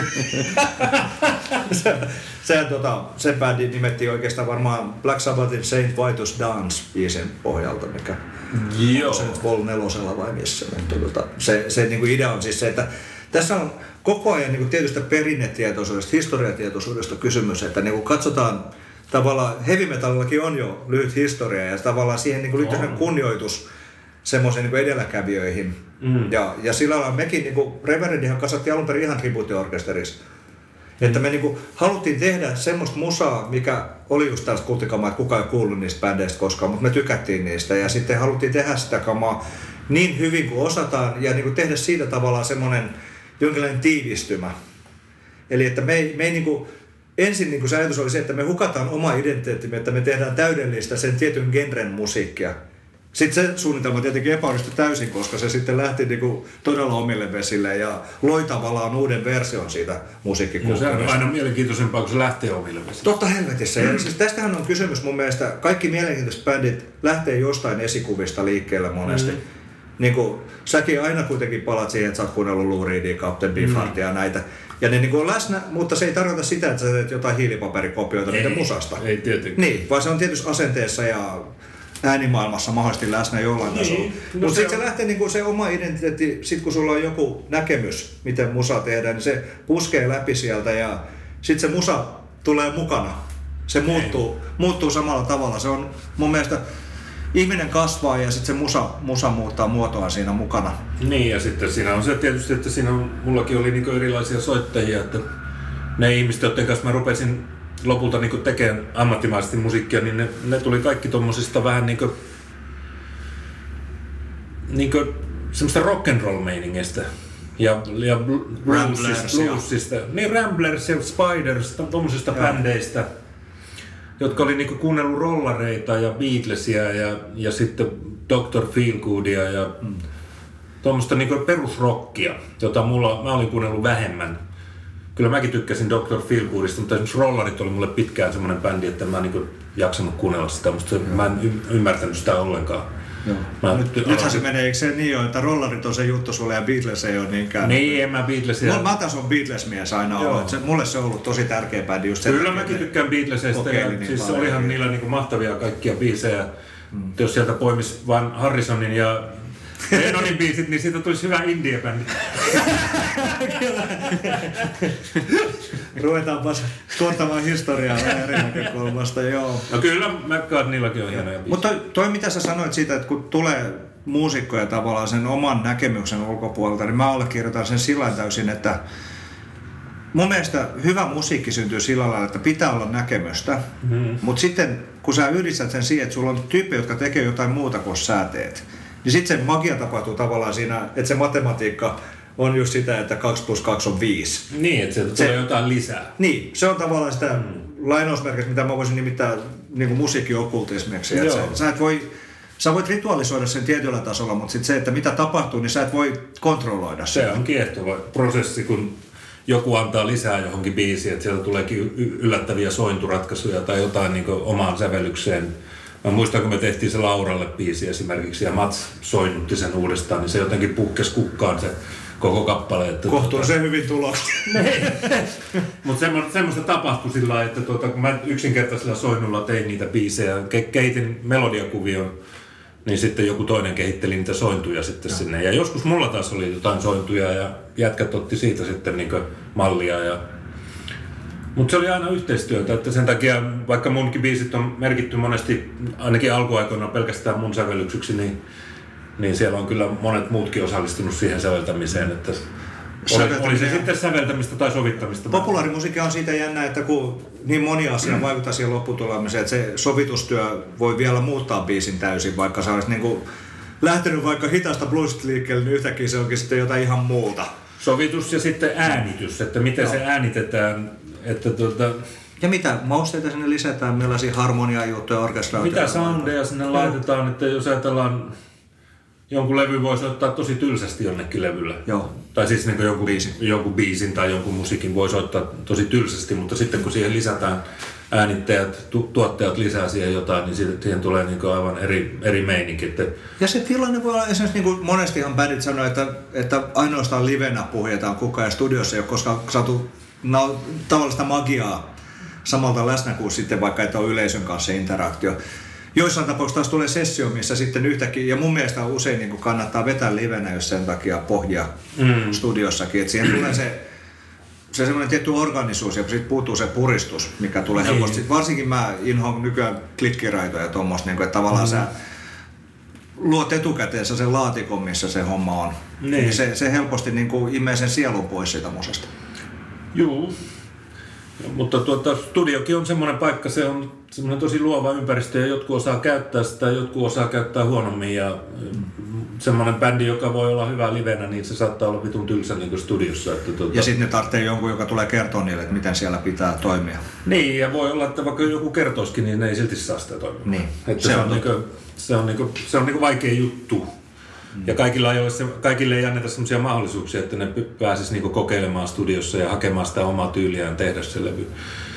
se, se, tota, se bändi nimettiin oikeastaan varmaan Black Sabbathin Saint Vitus Dance-biisin pohjalta, mikä Joo. on se nyt Vol nelosella vai missä. Mutta tota, se, se niin kuin idea on siis se, että tässä on koko ajan niin kuin tietystä perinnetietoisuudesta, historiatietoisuudesta kysymys, että niin kuin katsotaan tavallaan, heavy metallillakin on jo lyhyt historia ja tavallaan siihen niin kuin liittyy kunnioitus semmoisen niin kuin edelläkävijöihin. Mm. Ja, ja sillä lailla mekin, niin kuin Reverendihan kasattiin alun perin ihan tribuuttiorkesterissa. Mm. Että me niin kuin haluttiin tehdä semmoista musaa, mikä oli just tällaista kulttikamaa, että kukaan ei kuullut niistä bändeistä koskaan, mutta me tykättiin niistä. Ja sitten haluttiin tehdä sitä kamaa niin hyvin kuin osataan ja niin kuin tehdä siitä tavallaan semmoinen jonkinlainen tiivistymä. Eli että me ei, me ei niin kuin, ensin niin kuin se ajatus oli se, että me hukataan oma identiteettimme, että me tehdään täydellistä sen tietyn genren musiikkia. Sitten se suunnitelma tietenkin epäonnistui täysin, koska se sitten lähti niinku todella omille vesille ja loi tavallaan uuden version siitä musiikkikulttuurista. No se on aina mielenkiintoisempaa, kun se lähtee omille vesille. Totta helvetissä. Ja siis tästähän on kysymys mun mielestä. Kaikki mielenkiintoiset bändit lähtee jostain esikuvista liikkeelle monesti. Mm. Niin kuin, säkin aina kuitenkin palat siihen, että sä oot kuunnellut Lou Reedia, Captain Beefheartia mm. ja näitä. Ja ne niin on läsnä, mutta se ei tarkoita sitä, että sä teet jotain hiilipaperikopioita niitä musasta. Ei tietenkin. Niin, vaan se on tietysti asenteessa ja äänimaailmassa mahdollisesti läsnä jollain niin, tasolla. No mutta sitten se lähtee niinku se oma identiteetti, sit kun sulla on joku näkemys, miten musa tehdään, niin se puskee läpi sieltä ja sitten se musa tulee mukana. Se muuttuu, muuttuu samalla tavalla. Se on mun mielestä, ihminen kasvaa ja sitten se musa, musa muuttaa muotoa siinä mukana. Niin ja sitten siinä on se tietysti, että siinä on, mullakin oli niinku erilaisia soittajia, että ne ihmiset, joiden kanssa mä rupesin lopulta niin tekemään ammattimaisesti musiikkia, niin ne, ne tuli kaikki tommosista vähän niinku niinku semmoista rock'n'roll-meiningeistä ja, ja bluesista, bluesista. Niin Ramblers ja Spiders, tommosista ja bändeistä, jotka oli niinku kuunnellut rollareita ja Beatlesia ja, ja sitten doctor Feelgoodia ja mm. tuommoista niinku perusrockia, jota mulla, mä olin kuunnellut vähemmän. Kyllä mäkin tykkäsin doctor Feelgoodista, mutta esimerkiksi rollarit oli mulle pitkään semmoinen bändi, että mä en niinku jaksanut kuunnella sitä, mutta se, mä en y- ymmärtänyt sitä ollenkaan. Mä Nyt, nythän aloin... se menee, eikö se niin jo, että rollarit on se juttu sulle ja Beatles ei ole niinkään. Niin, en mä Beatlesia. No, mä taas on Beatles-mies aina ollut, se, mulle se on ollut tosi tärkeä bändi just sen. Kyllä mäkin tykkään Beatlesista ja niin siis paljon. Olihan niillä niinku mahtavia kaikkia biisejä. Mm. Jos sieltä poimis vaan Harrisonin ja Lennonin biisit, niin siitä tulisi hyvä indie-bändi. Ruvetaanpas tuottamaan historiaa eri näkökulmasta, joo. No kyllä, McCartneyllakin on hienoja biisejä. Mutta toi, toi mitä sä sanoit siitä, että kun tulee muusikkoja tavallaan sen oman näkemyksen ulkopuolelta, niin mä allekirjoitan sen sillä täysin, että mun mielestä hyvä musiikki syntyy sillä lailla, että pitää olla näkemystä, mm. mutta sitten kun sä yhdistät sen siihen, että sulla on tyyppejä, jotka tekee jotain muuta kuin sä teet, niin sitten se magia tapahtuu tavallaan siinä, että se matematiikka on just sitä, että kaksi plus kaksi on viisi. Niin, että sieltä tulee jotain lisää. Niin, se on tavallaan sitä mm. lainausmerkistä, mitä mä voisin nimittää niin kuin musiikki-okkultismiksi. Sä, sä, et voi, sä voit ritualisoida sen tietyllä tasolla, mutta sitten se, että mitä tapahtuu, niin sä et voi kontrolloida sitä. Se on kiehtova prosessi, kun joku antaa lisää johonkin biisiin, että sieltä tuleekin yllättäviä sointuratkaisuja tai jotain niin kuin omaan sävellykseen. Mä muistan, kun me tehtiin se Lauralle biisi esimerkiksi ja Mats soinnutti sen uudestaan, niin se jotenkin puhkesi kukkaan se koko kappale. Että kohtuullisen tuota, hyvin tulosti. Mutta semmoista, semmoista tapahtui sillä lailla, että tuota, kun mä yksinkertaisella soinnulla tein niitä biisejä, ke- kehitin melodiakuvion, niin sitten joku toinen kehitteli niitä sointuja sitten no. sinne. Ja joskus mulla taas oli jotain sointuja ja jätkät otti siitä sitten niin mallia. Ja mutta se oli aina yhteistyötä, että sen takia, vaikka munkin biisit on merkitty monesti, ainakin alkuaikoina pelkästään mun sävellyksiksi, niin, niin siellä on kyllä monet muutkin osallistunut siihen säveltämiseen, että oli, oli se sitten säveltämistä tai sovittamista. Populaarimusiikki on siitä jännä, että kun niin moni asia vaikuttaa siihen lopputulemiseen, että se sovitustyö voi vielä muuttaa biisin täysin, vaikka sä olisit niin lähtenyt vaikka hitaasta bluesista liikkeelle, niin yhtäkkiä se onkin sitten jotain ihan muuta. Sovitus ja sitten äänitys, että miten no. se äänitetään. Että tuota, ja mitä mausteita sinne lisätään, millaisia harmoniajuttuja, orkestraatioita? Mitä soundeja sinne no. laitetaan, että jos ajatellaan, jonkun levy voi soittaa tosi tylsästi jonnekin levylle. Joo. Tai siis niin jonkun, biisin. jonkun biisin tai jonkun musiikin voi soittaa tosi tylsästi, mutta sitten kun siihen lisätään äänittäjät, tu- tuottajat lisää siihen jotain, niin siihen, siihen tulee niin aivan eri, eri meininki. Että ja se tilanne voi olla esimerkiksi, niin kuin monestihan bändit sanoo, että, että ainoastaan livenä puhutaan kukaan ja studiossa ei ole koskaan saatu no, tavallista magiaa samalta läsnä kuin sitten vaikka, että on yleisön kanssa interaktio. Joissain tapauksissa taas tulee sessio, missä sitten yhtäkkiä, ja mun mielestä usein niin kannattaa vetää livenä, jos sen takia pohjaa mm. studiossakin. Että siihen tulee se, se semmoinen tietty organisuus ja sitten puuttuu se puristus, mikä tulee niin. helposti. Varsinkin mä inhoan nykyään klikkiraitoja ja tuommoista, niin että tavallaan mm. sä luot etukäteen sen laatikon, missä se homma on. Niin. Se, se helposti niin kuin imee sen sielun pois siitä musasta. Joo, mutta tuota, studiokin on semmoinen paikka, se on semmoinen tosi luova ympäristö ja jotkut osaa käyttää sitä, jotkut osaa käyttää huonommin ja semmoinen bändi, joka voi olla hyvä livenä, niin se saattaa olla vitun tylsä niin kuin studiossa. Että tuota... Ja sitten ne tarvitsee jonkun, joka tulee kertoa niille, että miten siellä pitää toimia. Niin, ja voi olla, että vaikka joku kertoisikin, niin ne ei silti saa sitä toimia. Niin. Että se, se, on niinku, se on niinku, se on niinku vaikea juttu. Ja kaikilla ei ole se, kaikille ei anneta sellaisia mahdollisuuksia, että ne pääsisi niinku kokeilemaan studiossa ja hakemaan sitä omaa tyyliään tehdä se levy.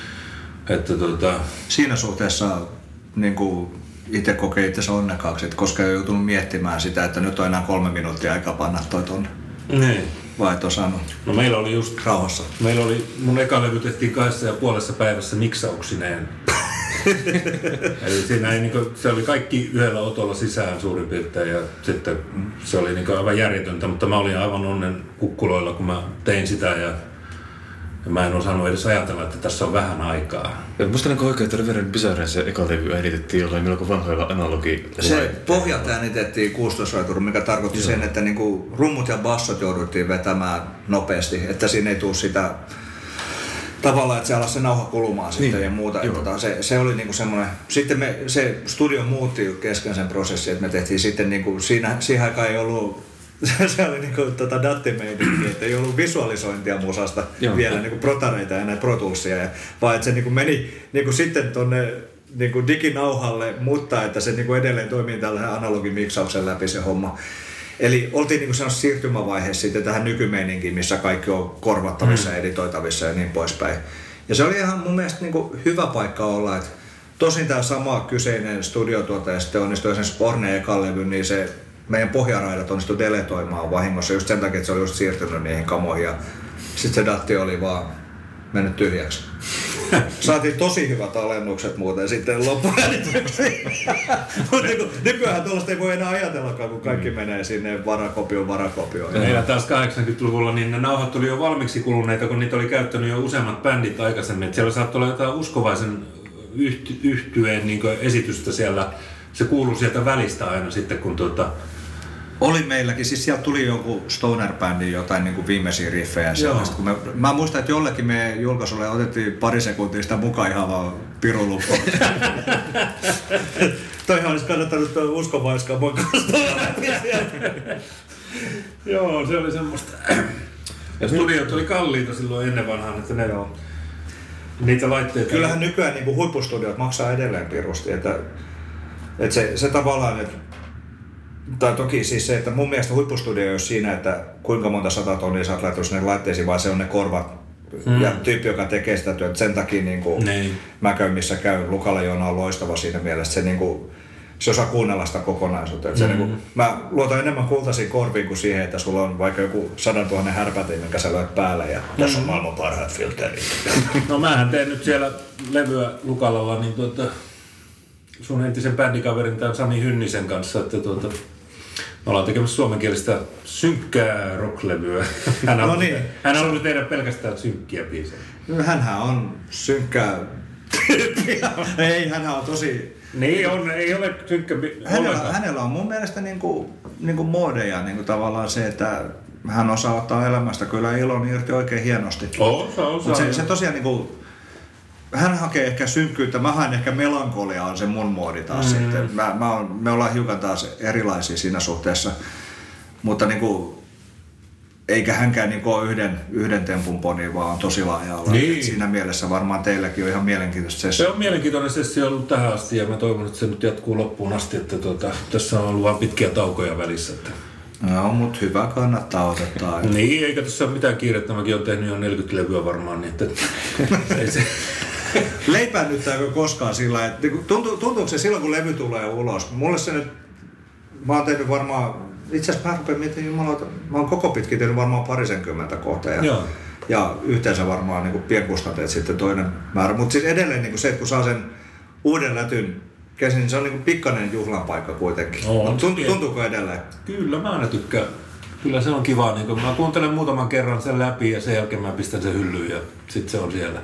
Että tuota... Siinä suhteessa niin kuin itse kokee itse onnekkaaksi, että koska ei ole joutunut miettimään sitä, että nyt on enää kolme minuuttia aikaa panna toi tonne. Niin. Vai et osannut? No meillä oli just... Rauhassa. Meillä oli, mun eka levy tehtiin kahdessa ja puolessa päivässä miksauksineen. Eli siinä ei, niin kuin, se oli kaikki yhdellä otolla sisään suurin piirtein ja sitten se oli niin kuin aivan järjetöntä, mutta mä olin aivan onnen kukkuloilla, kun mä tein sitä ja, ja mä en osannut edes ajatella, että tässä on vähän aikaa. Ja musta niin oikein, että Reverend Bizarren se eka levy äänitettiin jollain melko vanhoilla analogi. Se pohjat äänitettiin kuusitoista-soituru, mikä tarkoitti Joo. sen, että niin kuin rummut ja bassot jouduttiin vetämään nopeasti, että siinä ei tule sitä tavallaan, että se alasi se nauha kulumaan sitten niin. ja muuta. Tota, se, se oli niinku semmoinen. Sitten me, se studio muutti kesken sen prosessin, että me tehtiin sitten niinku, siinä, siihen aikaan ei ollut, se oli niinku tota dattimeininki, että ei ollut visualisointia musasta Joo. vielä niinku protareita ja näitä protulsia, ja, vaan että se niinku meni niinku sitten tonne niinku diginauhalle, mutta että se niinku edelleen toimii tällaisen analogimiksauksen läpi se homma. Eli oltiin niin kuin siirtymävaiheessa sitten tähän nykymeininkiin, missä kaikki on korvattavissa, mm. editoitavissa ja niin poispäin. Ja se oli ihan mun mielestä niin kuin hyvä paikka olla, että tosin tämä sama kyseinen studiotuote sitten onnistui sen Orne ekan levyn, niin se meidän pohjaraidat onnistui deletoimaan vahingossa just sen takia, että se oli just siirtynyt niihin kamoihin ja sitten se datti oli vaan mennyt tyhjäksi. Saatiin tosi hyvät alennukset muuten sitten loppuäänityksiin. Mutta niin nykyään tuollaista ei voi enää ajatellakaan, kun kaikki menee sinne varakopioon varakopioon. Meillä taas kahdeksankymmentäluvulla niin ne nauhat oli jo valmiiksi kuluneita, kun niitä oli käyttänyt jo useammat bändit aikaisemmin. Et siellä saattoi olla jotain uskovaisen yhty- yhtyeen niin esitystä siellä. Se kuului sieltä välistä aina sitten, kun tuota, Oli meilläkin, siis sieltä tuli joku stoner-bändi, jotain niin kuin viimeisiä riffejä sellaista. Kun me, mä muistan, että jollekin me julkaisulle otettiin pari sekuntia sitä mukaan ihan vaan piruluppoa. Toihan olisi kannattanut tuon uskovaiskaan mukaan. Joo, se oli semmoista. Ja studiot oli kalliita silloin ennen vanhaan, että ne on niitä laitteita. Kyllähän nykyään niin kuin huippustudiot maksaa edelleen pirusti, että, että se, se tavallaan, että tai toki siis se, että mun mielestä huippustudio ei ole siinä, että kuinka monta sata tonnia sä oot laittanut sinne laitteisiin, vaan se on ne korvat mm. ja tyyppi, joka tekee sitä työtä. Sen takia niin kuin mä käyn missä käyn, Lukala Joona on loistava siinä mielessä. Se, niin kuin, se osaa kuunnella sitä kokonaisuutta. Mm. Se, niin kuin, mä luotan enemmän kultaisiin korviin kuin siihen, että sulla on vaikka joku sadan tuhannen härpätin, minkä sä löit päälle ja mm. tässä on maailman parhaat filterit. No mähän teen nyt siellä levyä Lukalalla, niin tuota, sun entisen bändikaverin tämän Sami Hynnisen kanssa, että tuota, me ollaan tekemässä suomenkielistä synkkää rocklevyä. Hän on, no niin. Hän on ollut tehdä pelkästään synkkiä biisejä. Hänhän on synkkää. Ei, hänhän on tosi... Niin on, ei ole synkkä bi- hänellä, hänellä on mun mielestä niinku, niinku moodeja niinku tavallaan se, että hän osaa ottaa elämästä kyllä ilon irti oikein hienosti. Osa, osa. Se, se tosiaan niinku... Hän hakee ehkä synkkyyttä, mä haen ehkä melankoliaa, on se mun moodi taas mm. sitten. Mä, mä on, me ollaan hiukan taas erilaisia siinä suhteessa, mutta niinku, eikä hänkään niinku ole yhden, yhden tempun poni, vaan on tosi laaja-alainen. Niin. Siinä mielessä varmaan teilläkin on ihan mielenkiintoista sessio. Se on mielenkiintoinen sessio ollut tähän asti ja mä toivon, että se nyt jatkuu loppuun asti, että tuota, tässä on ollut vain pitkiä taukoja välissä. Että... No, mutta hyvä kannattaa ottaa. Niin, eikä tässä ole mitään kiirettä, mäkin olen tehnyt jo neljäkymmentä levyä varmaan, niin että ei se... Leipännyttääkö koskaan sillä, että tuntuu, tuntuuko se silloin, kun levy tulee ulos? Mulle se nyt, mä oon tehnyt varmaan, itse asiassa mä rupean miettimään, mä oon koko pitkin tehnyt varmaan parisenkymmentä kohtaa ja, ja yhteensä varmaan niin kuin pienkustanteet sitten toinen määrä. Mutta siis edelleen niin kuin se, että kun saa sen uuden lätyn käsin, niin se on niin kuin pikkainen juhlan paikka kuitenkin. No, tunt, tuntuuko edelleen? Kyllä, mä aina tykkään. Kyllä se on kiva. Niin mä kuuntelen muutaman kerran sen läpi ja sen jälkeen mä pistän sen hyllyyn ja sitten se on siellä.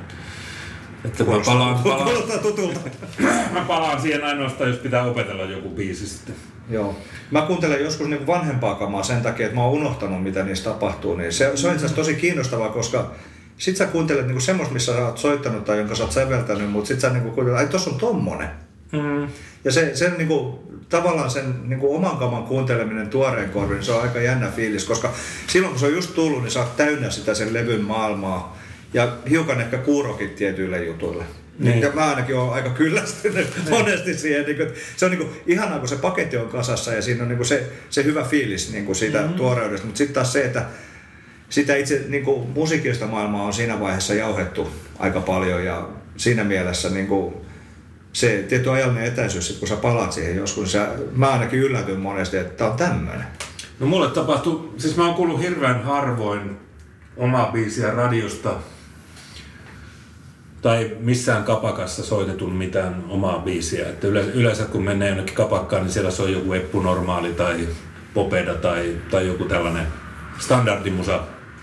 Että mä palaan, palaan, tutulta. Mä palaan siihen ainoastaan, jos pitää opetella joku biisi sitten. Joo. Mä kuuntelen joskus niin vanhempaa kamaa sen takia, että mä oon unohtanut, mitä niissä tapahtuu. Niin se, se on itse asiassa tosi kiinnostavaa, koska sit sä kuuntelet niin semmoista, missä sä oot soittanut tai jonka sä oot säveltänyt, mutta sit sä niin kuuntelet, ai tossa on tommonen. Mm. Ja se, sen, niin kuin, tavallaan sen niin kuin oman kaman kuunteleminen tuoreen korviin, se on aika jännä fiilis, koska silloin kun se on just tullut, niin sä oot täynnä sitä sen levyn maailmaa. Ja hiukan ehkä kuurokit tietyille jutuille. Niin. Ja mä ainakin oon aika kyllästynyt monesti siihen. Niin kuin, se on niin kuin, ihanaa, kun se paketti on kasassa ja siinä on niin kuin se, se hyvä fiilis niin kuin siitä mm-hmm. tuoreudesta. Mutta sitten taas se, että sitä itse niin kuin, musiikillista maailmaa on siinä vaiheessa jauhettu aika paljon. Ja siinä mielessä niin kuin, se tietty ajallinen etäisyys, sit kun sä palaat siihen joskus, niin sä, mä ainakin yllätyn monesti, että tää on tämmönen. No mulle tapahtui, siis mä oon kuullut hirveän harvoin omaa biisiä radiosta tai missään kapakassa soitetun mitään omaa biisiä. Että yleensä kun menee jonnekin kapakkaan, niin siellä soi joku Eppu Normaali tai Popeda tai, tai joku tällainen standardimusa.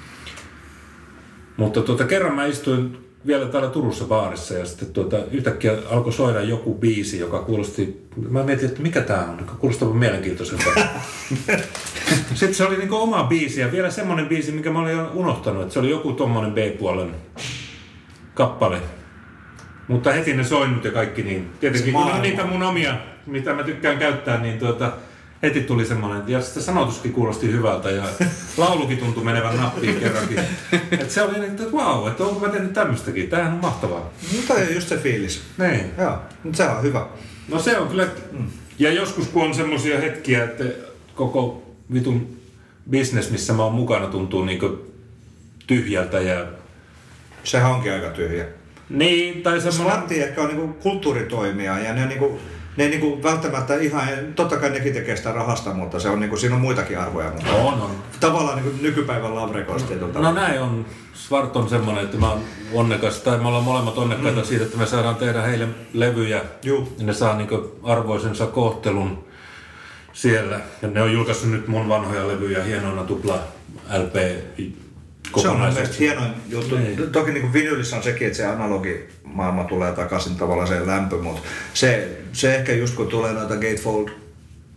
Mutta tuota, kerran mä istuin vielä täällä Turussa baarissa ja sitten tuota, yhtäkkiä alkoi soida joku biisi, joka kuulosti, mä mietin, että mikä tää on, joka kuulostaa mielenkiintoiselta. Sitten se oli niinku oma biisi ja vielä semmonen biisi, minkä mä olin unohtanut, että se oli joku tommonen B-puolen kappale. Mutta heti ne soinut ja kaikki niin. Tietenkin kun on niitä mun omia, mitä mä tykkään käyttää, niin tuota, heti tuli semmoinen, ja sitten sanotuskin kuulosti hyvältä ja laulukin tuntui menevän nappiin kerrankin. Et se oli niin, että vau, että onko mä tehnyt tämmöstäkin, tämähän on mahtavaa. No toi on just se fiilis. Niin. Joo, mutta se on hyvä. No se on kyllä, mm. ja joskus kun on semmosia hetkiä, että koko vitun business, missä mä oon mukana, tuntuu niinku tyhjältä ja... Sehän onkin aika tyhjä. Niin, tai semmoinen... Slatti ehkä on niinku kulttuuritoimija ja ne niinku... Ne ei niinku välttämättä ihan, totta kai nekin tekee sitä rahasta, mutta se on niinku, siinä on muitakin arvoja mukaan. On, on. Tavallaan niinku nykypäivän lavrekoista. No, no näin on. Svart on semmoinen, että mä oon onnekas, tai me ollaan molemmat onnekkaita mm. siitä, että me saadaan tehdä heille levyjä. Juh. Ja ne saa niinku arvoisensa kohtelun siellä. Ja ne on julkaissut nyt mun vanhoja levyjä hienoina tupla L P se on mun mielestä hienoin juttu. Niin. Toki niin kuin vinylissä on sekin, että se analogimaailma tulee takaisin tavallaan se lämpö, mutta se, se ehkä just kun tulee noita gatefold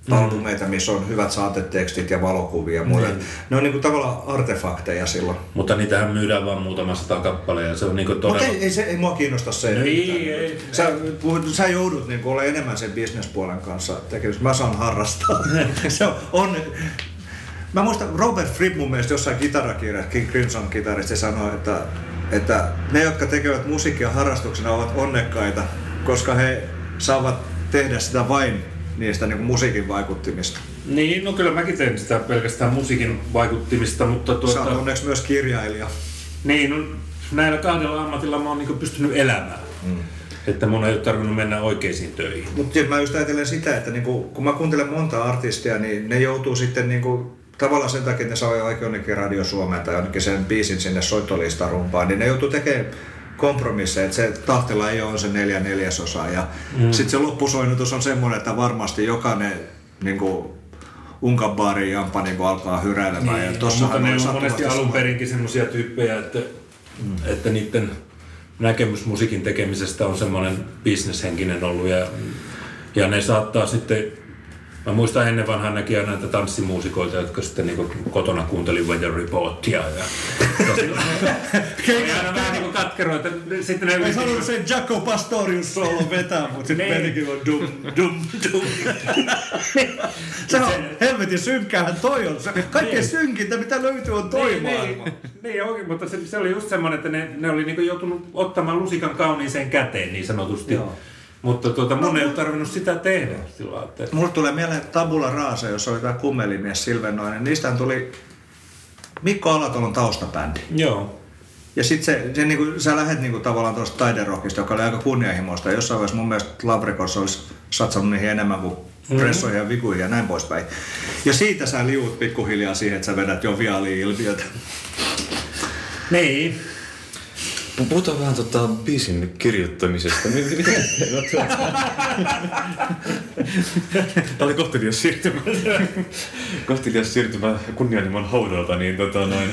albumeita, missä on hyvät saatetekstit ja valokuvia ja muuta. Mm. Ne on niinku tavallaan artefakteja silloin. Mutta niitähän myydään vaan muutama sata kappaleja ja se on niinku todella... Mutta ei, ei, se, ei mua kiinnosta se. No ei, ei. Sä, sä joudut niinku olemaan enemmän sen bisnespuolen kanssa tekemistä. Mä saan harrastaa. Se on, on... Mä muistan, Robert Fripp mun mielestä jossain kitarakirjassa, King Crimson kitaristi sanoi, että, että ne, jotka tekevät musiikkia harrastuksena, ovat onnekkaita, koska he saavat tehdä sitä vain niistä niin kuin musiikin vaikuttimista. Niin, no kyllä mäkin teen sitä pelkästään musiikin vaikuttimista, mutta tuota... Sä oot onneksi myös kirjailija. Niin, no, näillä kahdella ammatilla mä oon niin kuin pystynyt elämään. Mm. Että mun ei ole tarvinnut mennä oikeisiin töihin. Mutta mä just ajattelen sitä, että niinku, kun mä kuuntelen monta artistia, niin ne joutuu sitten niinku, tavallaan sen takia, että ne saa vaikka jonnekin Radio Suomeen tai jonnekin sen biisin sinne soittolistarumpaan, niin ne joutuu tekemään kompromisseja, että se tahtilla ei ole se neljä neljäsosaa. Ja mm. sitten se loppusoinnutus on semmoinen, että varmasti jokainen niinku, Unkabaari Jampa niinku alkaa hyräilemään. Niin, ja tossahan mutta ne on on monesti alun perinkin semmoisia tyyppejä, että, mm. että niiden näkemys musiikin tekemisestä on semmoinen bisneshenkinen ollut ja, ja ne saattaa sitten, mä muistan ennen vanhaan näkiä näitä tanssimuusikoita, jotka sitten niin kotona kuunteli Weather Reportia ja oli aina vähän niin kuin katkero, että sitten ne... Mä sanon sen Jaco Pastorius soolon vetää, mutta sitten menikin vaan dum, dum, dum. Se on helvetin synkkäähän toi on. Kaikkein synkintä, mitä löytyy, on toi maailma. Niin, oikein, mutta se, se oli just semmoinen, että ne, ne oli niinku joutunut ottamaan lusikan kauniiseen käteen niin sanotusti. Joo. Mutta tuota, mun no, ei ole tarvinnut sitä tehdä sillä että... Mulle tulee mieleen Tabula Rasa, jossa oli tämä kummelimies Silvennoinen. Niistähän tuli Mikko Alatalon taustabändi. Joo. Ja sit se, se niinku, sä lähet niinku tavallaan tuosta taiderockista, joka oli aika kunnianhimoista. Jossain vaiheessa mun mielestä Labrikos olisi satsannut niihin enemmän kuin pressoihin ja vikuihin ja näin poispäin. Ja siitä sä liuut pikkuhiljaa siihen, että sä vedät joviaalia ilmiötä. Niin. Puhutaan vähän tota biisin kirjoittamisesta. Tämä oli kohtelias siirtymä. Kohtelias siirtymä kunnianhimon haudalta, niin tota noin.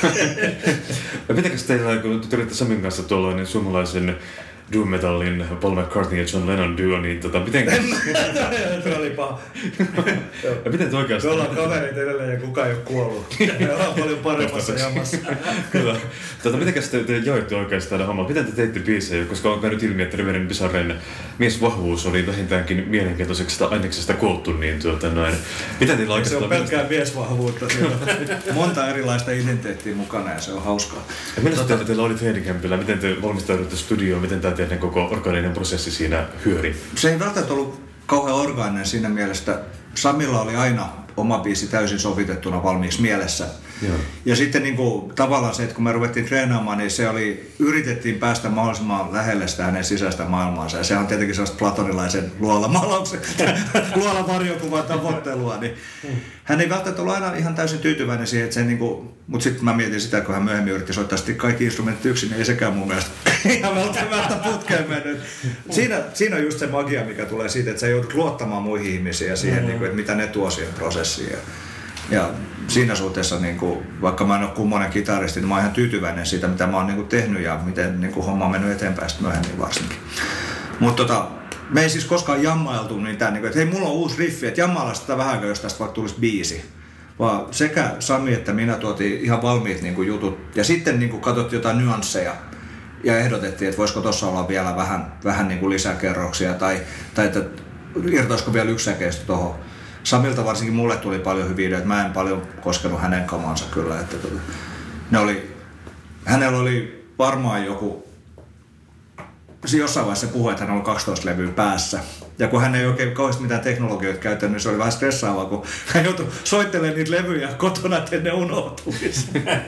Mitenkäs teillä, kun te olitte Samin kanssa tuollainen suomalaisen doom metallin Paul McCartney ja John Lennon duo, niin tota, miten... Se oli paha. Ja miten te oikeastaan... Me ollaan kaverit edelleen ja kukaan ei ole kuollut. Me ollaan paljon paremmassa jamassa. Kyllä. Tota, mitenkäs te, te joitte oikeastaan hommat? Miten te teitte biisejä? Koska on käynyt ilmi, että Reverend Bizarren miesvahvuus oli vähintäänkin mielenkiintoisesta aineksesta koottu, niin tuota noin. Miten teillä oikeastaan... Se on pelkkää miesvahvuutta. Monta erilaista identiteettiä mukana ja se on hauskaa. Ja millaista tota... teillä oli Feinikämpillä? Miten te valmistaudutte studioon? Miten tämä teidän koko orgaaninen prosessi siinä hyöri? Se ei välttämättä ollut kauhean orgaaninen siinä mielessä. Samilla oli aina oma biisi täysin sovitettuna valmiiksi mielessä. Joo. Ja sitten niin kuin, tavallaan se, että kun me ruvettiin treenaamaan, niin se oli, yritettiin päästä mahdollisimman lähelle sitä hänen sisäistä maailmaansa. Ja se on tietenkin sellaista platonilaisen luolamalauksen, luolavarjokuvan tavoittelua. Niin hän ei välttämättä ollut aina ihan täysin tyytyväinen siihen, että se niin kuin, mutta sitten mä mietin sitä, kun hän myöhemmin yritti soittaa sitten kaikki instrumentit yksin, niin ei sekään mun mielestä ihan välttämättä putkeen mennyt. Siinä, siinä on just se magia, mikä tulee siitä, että sä joudut luottamaan muihin ihmisiin ja siihen, mm-hmm. niin kuin, että mitä ne tuo siihen prosessiin. Ja siinä suhteessa, niin kuin, vaikka mä en ole kummonen kitaristi, niin mä oon ihan tyytyväinen siitä, mitä mä oon niin kuin, tehnyt ja miten niin kuin, homma on mennyt eteenpäin sitten myöhemmin varsinkin. Mutta tota, me ei siis koskaan jammailtu mitään, niin kuin, että hei, mulla on uusi riffi, että jammaillaan sitä vähän, jos tästä vaikka tulisi biisi. Vaan sekä Sami että minä tuotiin ihan valmiit niin kuin, jutut ja sitten niin kuin, katsottiin jotain nyansseja ja ehdotettiin, että voisiko tuossa olla vielä vähän, vähän niin kuin lisäkerroksia tai, tai että irtoisiko vielä yksi säkeistö tuohon. Samilta varsinkin mulle tuli paljon hyviä ideoita. Mä en paljon koskenut hänen kamansa kyllä. Että tuota, ne oli, hänellä oli varmaan joku... Jossain vaiheessa se puhui, että hän oli kaksitoista levyä päässä. Ja kun hän ei oikein kauheasti mitään teknologioita käyttänyt, niin se oli vähän stressaavaa, kun hän joutui soittelemaan niitä levyjä kotona, että ne unohtuisi.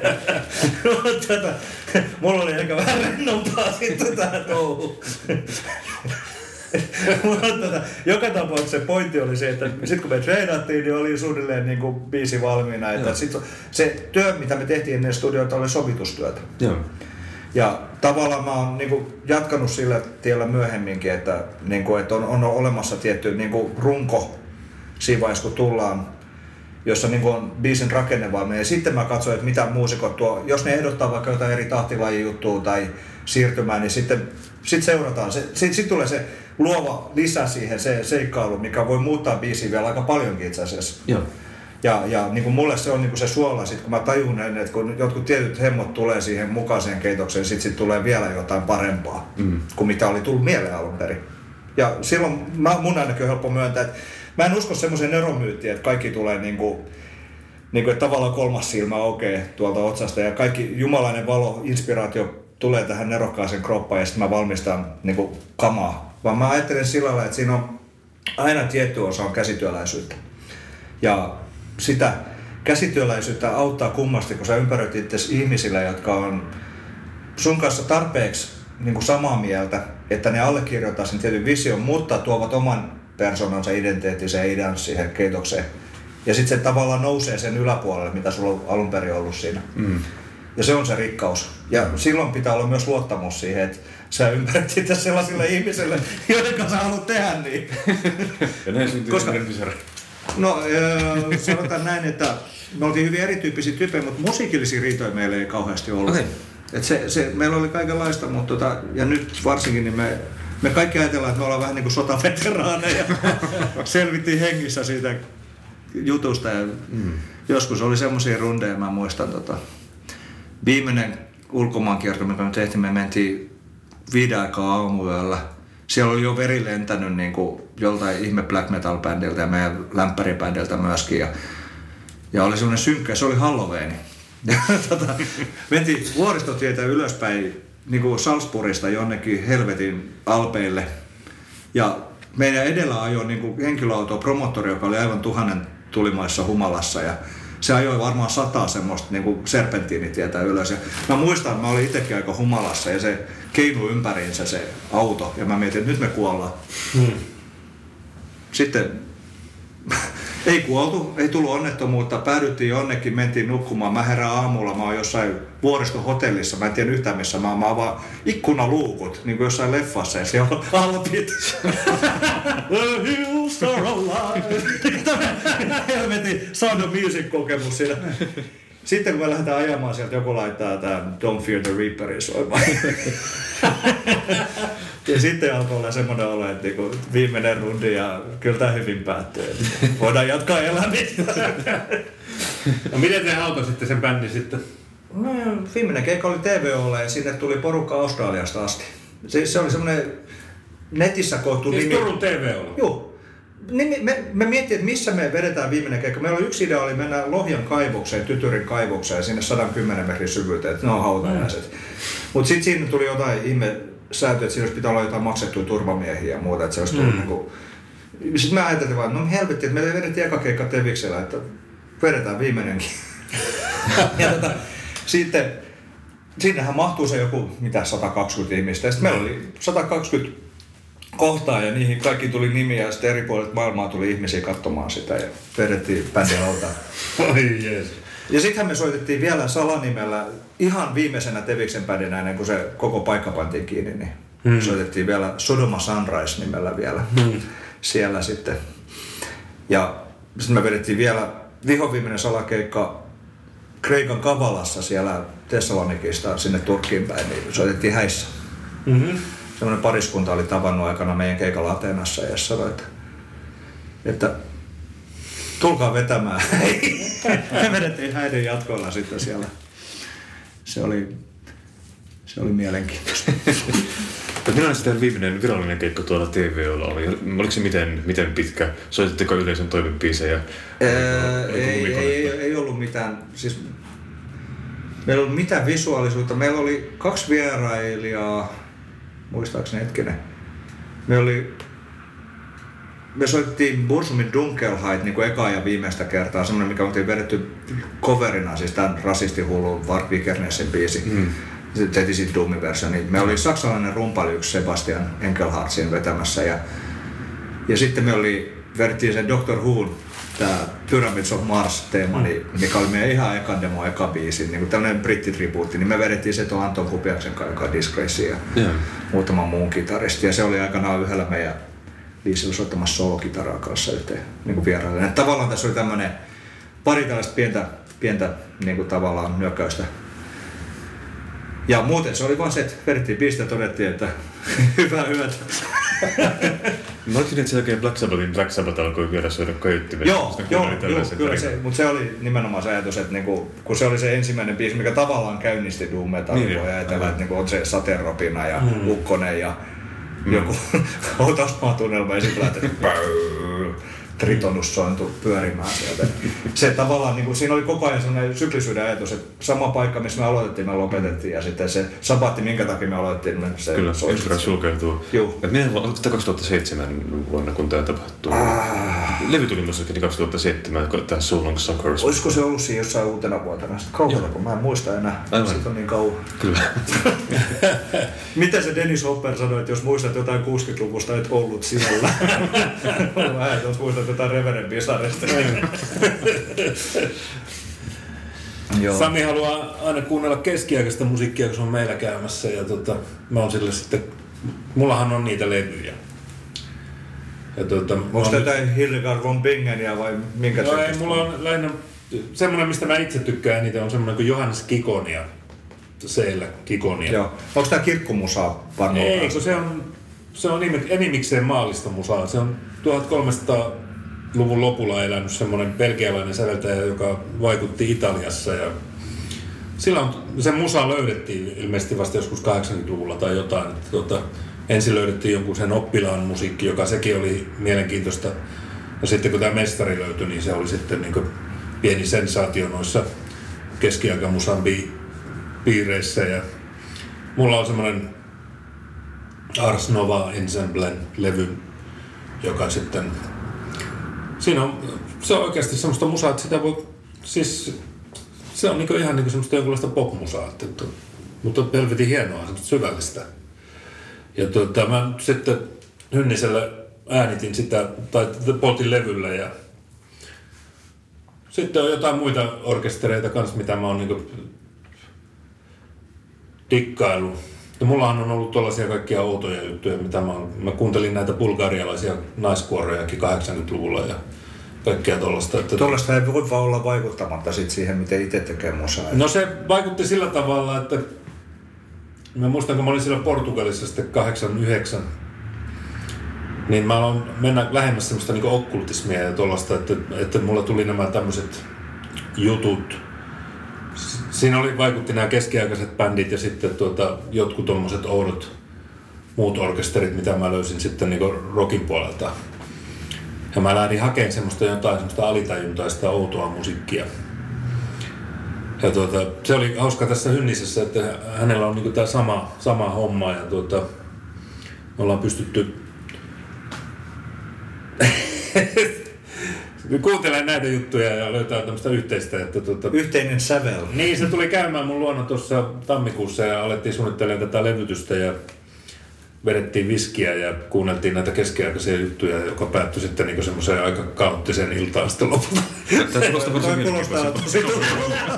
Tätä, mulla oli ehkä vähän rennompaa sitten tähän touhuun. Mutta joka tapauksessa se pointti oli se, että sitten kun me treenattiin, niin oli suunnilleen niin kuin biisi valmiina. Että sit se työ, mitä me tehtiin ennen studioita, oli sovitustyötä. Joo. Ja tavallaan mä oon niin kuin jatkanut sillä tiellä myöhemminkin, että, niin kuin, että on, on olemassa tietty niin kuin runko siinä vaiheessa, kun tullaan jossa niin on biisin rakennevalmiin. Ja sitten mä katsoin, että mitä muusikot tuo, jos ne ehdottaa vaikka jotain eri tahtilajijuttua tai siirtymää, niin sitten sit seurataan. Sitten sit tulee se luova lisä siihen, se seikkailu, mikä voi muuttaa biisiä vielä aika paljonkin itse asiassa. Joo. Ja, ja niin kuin mulle se on niin kuin se suola, sit kun mä tajun, että kun jotkut tietyt hemmot tulee siihen mukaiseen keitokseen, sitten sit tulee vielä jotain parempaa mm. kuin mitä oli tullut mieleen alun perin. Ja silloin mä, mun ainakin on helppo myöntää, että mä en usko semmoiseen neromyyttiin, että kaikki tulee niin kuin, niin kuin että tavallaan kolmas silmä aukeaa tuolta otsasta ja kaikki jumalainen valo, inspiraatio tulee tähän nerokkaaseen kroppaan ja sitten mä valmistan niin kuin kamaa. Vaan mä ajattelen sillä lailla, että siinä on aina tietty osa on käsityöläisyyttä. Ja sitä käsityöläisyyttä auttaa kummasti, kun sä ympäröit itsesi ihmisillä, jotka on sun kanssa tarpeeksi niin kuin samaa mieltä, että ne allekirjoittaa sen tietyn vision, mutta tuovat oman persoonansa identiteettisen ja idean siihen keitokseen. Ja sitten se tavallaan nousee sen yläpuolelle, mitä sulla on alun perin ollut siinä. Mm. Ja se on se rikkaus. Ja mm. silloin pitää olla myös luottamus siihen, että sä ympäröit itse sellaisille ihmisille, joiden kanssa haluat tehdä niin. Ja näin syntyy Koska... No äh, sanotaan näin, että me oltiin hyvin erityyppisiä tyyppejä, mutta musiikillisia riitoja meillä ei kauheasti ollut. Okay. Et se, se, meillä oli kaikenlaista, mutta tota, ja nyt varsinkin niin me, me kaikki ajatellaan, että me ollaan vähän niin kuin sotaveteraaneja. Selvittiin hengissä siitä jutusta ja mm. joskus oli semmoisia rundeja, mä muistan tota, viimeinen ulkomaankierto, mikä me tehtiin, me mentiin viiden aikaa aamuyöllä. Siellä oli jo veri lentänyt niin kuin joltain ihme black metal bändiltä ja meidän lämpäribändiltä myöskin. Ja, ja oli semmoinen synkkä, se oli Halloween. Ja, tota, mentiin vuoristotietä ylöspäin niin kuin Salzburgista jonnekin helvetin alpeille. Ja meidän edellä ajoi niin kuin henkilöauto promottori, joka oli aivan tuhannen tulimaissa humalassa. Ja se ajoi varmaan sataa semmoista niin kuin serpentiinitietä ylös. Ja mä muistan, että mä olin itsekin aika humalassa ja se keinu ympäriinsä se auto. Ja mä mietin, että nyt me kuollaan. Hmm. Sitten ei kuoltu, ei tullut onnettomuutta. Päädyttiin jonnekin, mentiin nukkumaan. Mä herään aamulla, mä oon jossain vuoristohotellissa. Mä en tiedä yhtään missä mä oon. Mä avaan ikkunaluukut, niin kuin jossain leffassa. Ja siellä on alpit. The hills are alive. Helvetin Sound of Music-kokemus siinä. Sitten kun me lähdetään ajamaan sieltä, joku laittaa tämän Don't Fear the Reaperin soimaan. Ja sitten alkoi olla semmoinen olo, että niinku viimeinen rundi ja kyllä tämä hyvin päättyy. Voidaan jatkaa elämistä. No miten te alkoi sitten sen bändin sitten? No, viimeinen keikka oli T V O:lle ja sinne tuli porukka Australiasta asti. Se, se oli semmoinen netissä koottu nimi. Siis Turun T V O:lla? Joo. Niin me, me miettii, että missä me vedetään viimeinen keikka. Meillä oli yksi idea, oli mennä Lohjan kaivokseen, Tytyrin kaivokseen, sinne sata kymmenen metrin syvyyteen, että ne on hautajaiset. Mm. Mutta sitten siinä tuli jotain ihme säätöä, että siinä olisi pitää olla jotain maksettuja turvamiehiä ja muuta, että se olisi tullut mm. niinku... Sitten mä ajattelin vaan, että no helvetti, että me vedettiin eka keikka Teviksellä, että vedetään viimeinenkin. Ja tota, sitten sinnehän mahtuu se joku, mitä, sata kaksikymmentä ihmistä. Ja sitten meillä oli sata kaksikymmentä kohtaa ja niihin kaikki tuli nimiä ja sitten eri puolet maailmaa tuli ihmisiä katsomaan sitä ja vedettiin bändin alta. Oi jees. Ja sittenhän me soitettiin vielä salanimellä ihan viimeisenä Teviksen bändinä ennen kuin se koko paikka pantiin kiinni, niin hmm. soitettiin vielä Sodoma Sunrise nimellä vielä hmm. siellä sitten. Ja sitten me vedettiin vielä vihoviimeinen salakeikka Kreikan Kavalassa siellä Thessalonikista sinne Turkkiin päin, niin soitettiin häissä. Mm-hmm. Semmoinen pariskunta oli tavannut aikana meidän keikalla Ateenassa ja sanoi, että, että tulkaa vetämään. Me vedettiin häiden jatkoilla sitten siellä. Se oli, se oli mielenkiintoista. Millainen sitten viimeinen virallinen keikka tuolla T V O:lla oli? Oliko se miten, miten pitkä? Soititteko yleisön toimenbiisejä? Ää, ei, ei, ei ollut mitään. Siis, meillä ei ollut mitään visuaalisuutta. Meillä oli kaksi vierailijaa, muistaakseni hetkinen. Me oli... Me soittiin Bursumin Dunkelheit niin kuin eka ja viimeistä kertaa, semmoinen mikä oltiin vedetty coverina, siis tämän rasistihulun Varg Vikernesin biisi. Mm. Sitten tehtiin siitä Doom-versio. Niin me oli saksalainen rumpali yksi Sebastian Engelhardt siinä vetämässä. Ja, ja sitten me oli, vedettiin sen Doctor Who'n, tämä Pyramids of Mars-teema, mm. mikä oli meidän ihan eka demo, eka biisi, niin kuin tällainen brittitribuutti. Niin me vedettiin se tuon Anton Kupiaksen kanssa, joka on Disgrace ja yeah. muutaman muun kitaristi. Ja se oli aikanaan yhdellä meidän biisillä soittamassa soolokitaraa kanssa yhteen niin kuin vieraille. Tavallaan tässä oli tämmöinen pari tällaista pientä, pientä niin kuin tavallaan nyökkäystä. Ja muuten se oli vaan se, että vedettiin piste ja todettiin, että hyvää yötä. Mä olisin, että se oikein Black Sabbathin Black Sabbath alkoi vielä syödä kaiuttimia. Joo, joo, joo kyllä se, mutta se oli nimenomaan se ajatus, että niinku, kun se oli se ensimmäinen biisi, mikä tavallaan käynnisti doom metallia, niin, voi ajatella, että niinku on se Sateenropina ja mm. Ukkonen ja mm. joku Outasmaa-tunnelma ja sitten lähtee Tritonus sointu pyörimään sieltä. Se tavallaan, niin kuin, siinä oli koko ajan sellainen syklisyyden ajatus, että sama paikka, missä me aloitettiin, me lopetettiin ja sitten se sabatti, minkä takia me aloitettiin, me se kyllä, Extra sulkeutuu. Joo. Meidän kaksituhattaseitsemän vuonna, kun tämä tapahtui. Ah. Levy tuli muistaakseni kaksituhattaseitsemän, kun tämä So Long Suckers. Olisiko se ollut siinä jossain uutena vuotena? Sitten kauhealla, kun mä en muista enää. Aivan. Siitä on niin kauan. Kyllä. Miten se Dennis Hopper sanoi, että jos muistat jotain kuusikymmentäluvusta, et ollut siellä? Mä en, jos muistat jotain Reverend Bizarresta. Sami haluaa aina kuunnella keskiaikaista musiikkia, kun se on meillä käymässä. Ja tota, mä oon sille sitten, mullahan on niitä levyjä. Ja tota, onko tätä nyt... Hildegard von Bingenia vai minkä no ei, mulla on lähinnä semmoinen, mistä mä itse tykkään niitä, on semmoinen kuin Johannes Kikonia. Seillä Kikonia. Joo. Onko tää kirkkumusaa varmaan? Ei, kun se on, se on enimikseen maallista musaa. Se on tuhatkolmesataaluvun lopulla elänyt semmoinen belgialainen säveltäjä, joka vaikutti Italiassa. Ja silloin se musa löydettiin ilmeisesti vasta joskus kahdeksankymmentäluvulla tai jotain. Että tuota, ensin löydettiin jonkun sen oppilaan musiikki, joka sekin oli mielenkiintoista. Ja sitten kun tämä mestari löytyi, niin se oli sitten niin kuin pieni sensaatio noissa keskiaikamusan piireissä. Ja mulla on semmoinen Ars Nova Ensemblen levy, joka sitten... Siinä on, se on oikeasti semmoista musaa, että sitä voi... Siis se on niinku ihan niinku semmoista jonkunlaista popmusaa, että, että, mutta on helvetin hienoa, semmoista syvällistä. Ja tuota, mä sitten Hynnisellä äänitin sitä, tai poltin levyllä ja sitten on jotain muita orkestereita kanssa, mitä mä oon niinku dikkailu. Ja mullahan on ollut tuollaisia kaikkia outoja juttuja, mitä mä, oon, mä kuuntelin näitä bulgarialaisia naiskuorojakin kahdeksankymmentäluvulla ja kaikkea tuollaista. Että... Tuollaista ei voi vaan olla vaikuttamatta sit siihen, miten itse tekee musaa. No se vaikutti sillä tavalla, että mä muistan, kun mä olin siellä Portugalissa sitten kahdeksankymmentäyhdeksän, niin mä aloin mennä lähemmäs semmoista niinku okkultismia ja tuollaista, että, että mulla tuli nämä tämmöiset jutut. Siinä oli, vaikutti nämä keskiaikaiset bändit ja sitten tuota, jotkut tommoset oudot muut orkesterit, mitä mä löysin sitten niinku rockin puolelta. Ja mä lähdin hakemaan semmoista jotain semmoista alitajuntaista outoa musiikkia. Ja tuota, se oli hauska tässä Hynnisessä, että hänellä on niinku tää sama, sama homma ja tuota, me ollaan pystytty kuuntelemaan näitä juttuja ja löytää tämmöistä yhteistä. Että tuota, yhteinen sävel. Niin, se tuli käymään mun luona tuossa tammikuussa ja alettiin suunnittelemaan tätä levytystä ja vedettiin viskiä ja kuunneltiin näitä keskiaikaisia juttuja, joka päättyi sitten niinku semmoiseen aika kaoottiseen iltaan sitten lopulta. Tämä kuulostaa tosi tutulta.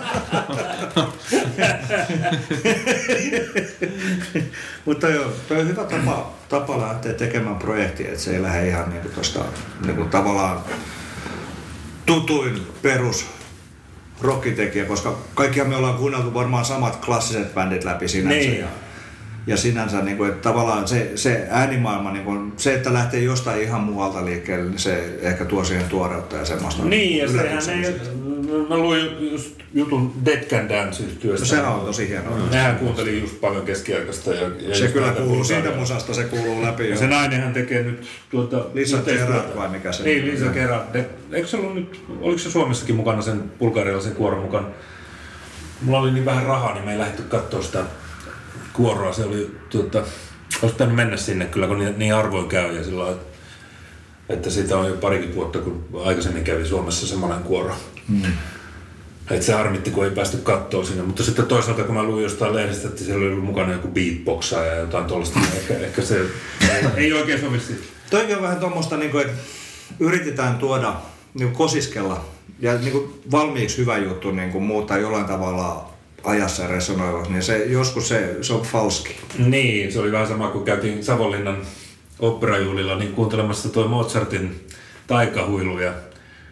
Mutta joo, toi on hyvä tapa, tapa lähteä tekemään projektia, että se ei lähde ihan niinku tosta niinku tavallaan tutuin perus rockitekijä, koska kaikkihan me ollaan kuunneltu varmaan samat klassiset bändit läpi sinänsä. Niin. Ja, ja sinänsä, niin kuin, että tavallaan se, se äänimaailma, niin kuin, se, että lähtee jostain ihan muualta liikkeelle, niin se ehkä tuo siihen tuoreutta ja semmoista. Niin, ja sehän ei, mä luin just jutun Dead Can Dance-yhtiöstä. No sehän on tosi hienoa. Nehän kuuntelin just paljon keskiaikaista. Ja, ja se kyllä kuuluu siitä musasta, se kuuluu läpi. Ja se nainenhan tekee nyt tuota... Lisa Gerard vai mikä se? Niin, Lisa Gerard. Eikö se ollut nyt, oliko se Suomessakin mukana sen bulgarialaisen kuoron mukaan? Mulla oli niin vähän rahaa, niin me ei lähdetty katsoa sitä kuoroa. Se oli, tuota, olisi pitänyt mennä sinne kyllä, kun niin, niin arvoin käy ja sillä lailla, että siitä on jo parikin vuotta, kun aikaisemmin kävi Suomessa semmoinen kuoro. Mm. Että se harmitti, kun ei päästy katsoa sinne. Mutta sitten toisaalta, kun mä luin jostain lehdestä, että siellä oli ollut mukana joku beatboxaa ja jotain tollaista, niin ehkä, ehkä se ei, ei oikein sovisti. Toikin on vähän tommoista, niin kuin, että yritetään tuoda, niin kuin kosiskella ja niin kuin valmiiksi hyvä juttu niin kuin muuttaa jollain tavalla ajassa resonoivaksi, niin se, joskus se, se on falski. Niin, se oli vähän sama kuin käytiin Savonlinnan oopperajuhlilla niin kuuntelemassa tuo Mozartin taikahuilu ja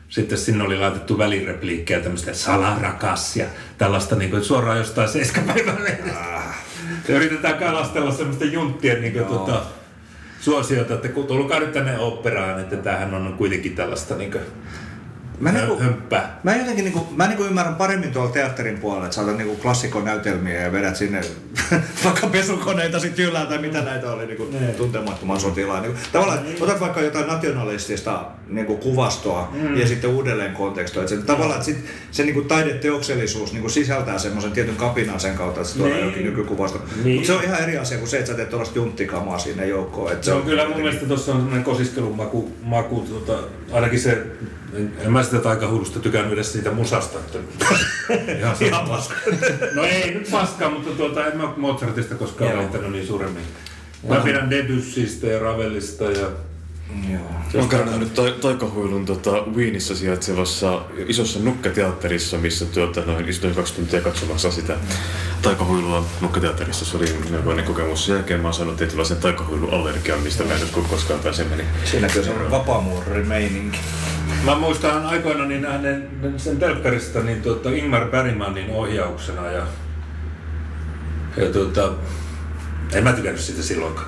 sitten sinne oli laitettu välirepliikkejä, tämmöistä salarakas ja tällaista niin kuin, suoraan jostain seiskapäivän lehdestä. Ah. Yritetään kalastella semmoista junttien niin kuin, tuota, suosiota, että kun tulkaa nyt tänne oopperaan, että tämähän on kuitenkin tällaista niin kuin, Mä, niinku, hömppää. mä jotenkin niinku, mä niinku ymmärrän paremmin tuolla teatterin puolella, että saatat niinku klassikkonäytelmiä ja vedät sinne vaikka pesukoneita sit yllään tai mitä näitä oli niinku tuntemattoman sotilaan. Niinku, tavallaan mm. otat vaikka jotain nationalistista niinku kuvastoa mm. ja sitten uudelleen kontekstoa. Et se, mm. tavallaan että sit, se niinku taideteoksellisuus niinku sisältää semmoisen tietyn kapinan sen kautta, että se tuodaan mm. jokin nykykuvasto. Niin. Mutta se on ihan eri asia kuin se, että sä teet tuollaista junttikamaa sinne joukkoon. Et se no, on kyllä mun mielestä tuossa on semmoinen kosiskelun maku, maku tota, ainakin se. En mä sitä taikahullusta tykännyt edes siitä musasta. Ihan, Ihan paskaa. No ei nyt paskaa, mutta tuota, en mä Mozartista koskaan välittänyt niin suuremmin. Mä pidän Debussystä ja Ravelista ja... Joo. Mä oon käynyt nyt ta- taikahuilun tota, Wienissä sijaitsevassa isossa nukketeatterissa, missä tuota, noin istuin kaksi tuntia katsomassa sitä taikahuilua nukketeatterissa. Se oli melkoinen kokemus. Sen jälkeen mä oon saanut tietynlaisen taikahuiluallergian, mistä mä en nyt koskaan pääse meni. Siinäkin on semmoinen vapaamuurimeininki. Mä muistan aikoina niin nähden sen telkkarista niin tuota, Ingmar Bergmanin ohjauksena ja, ja tuota, en mä tykännyt sitä silloinkaan.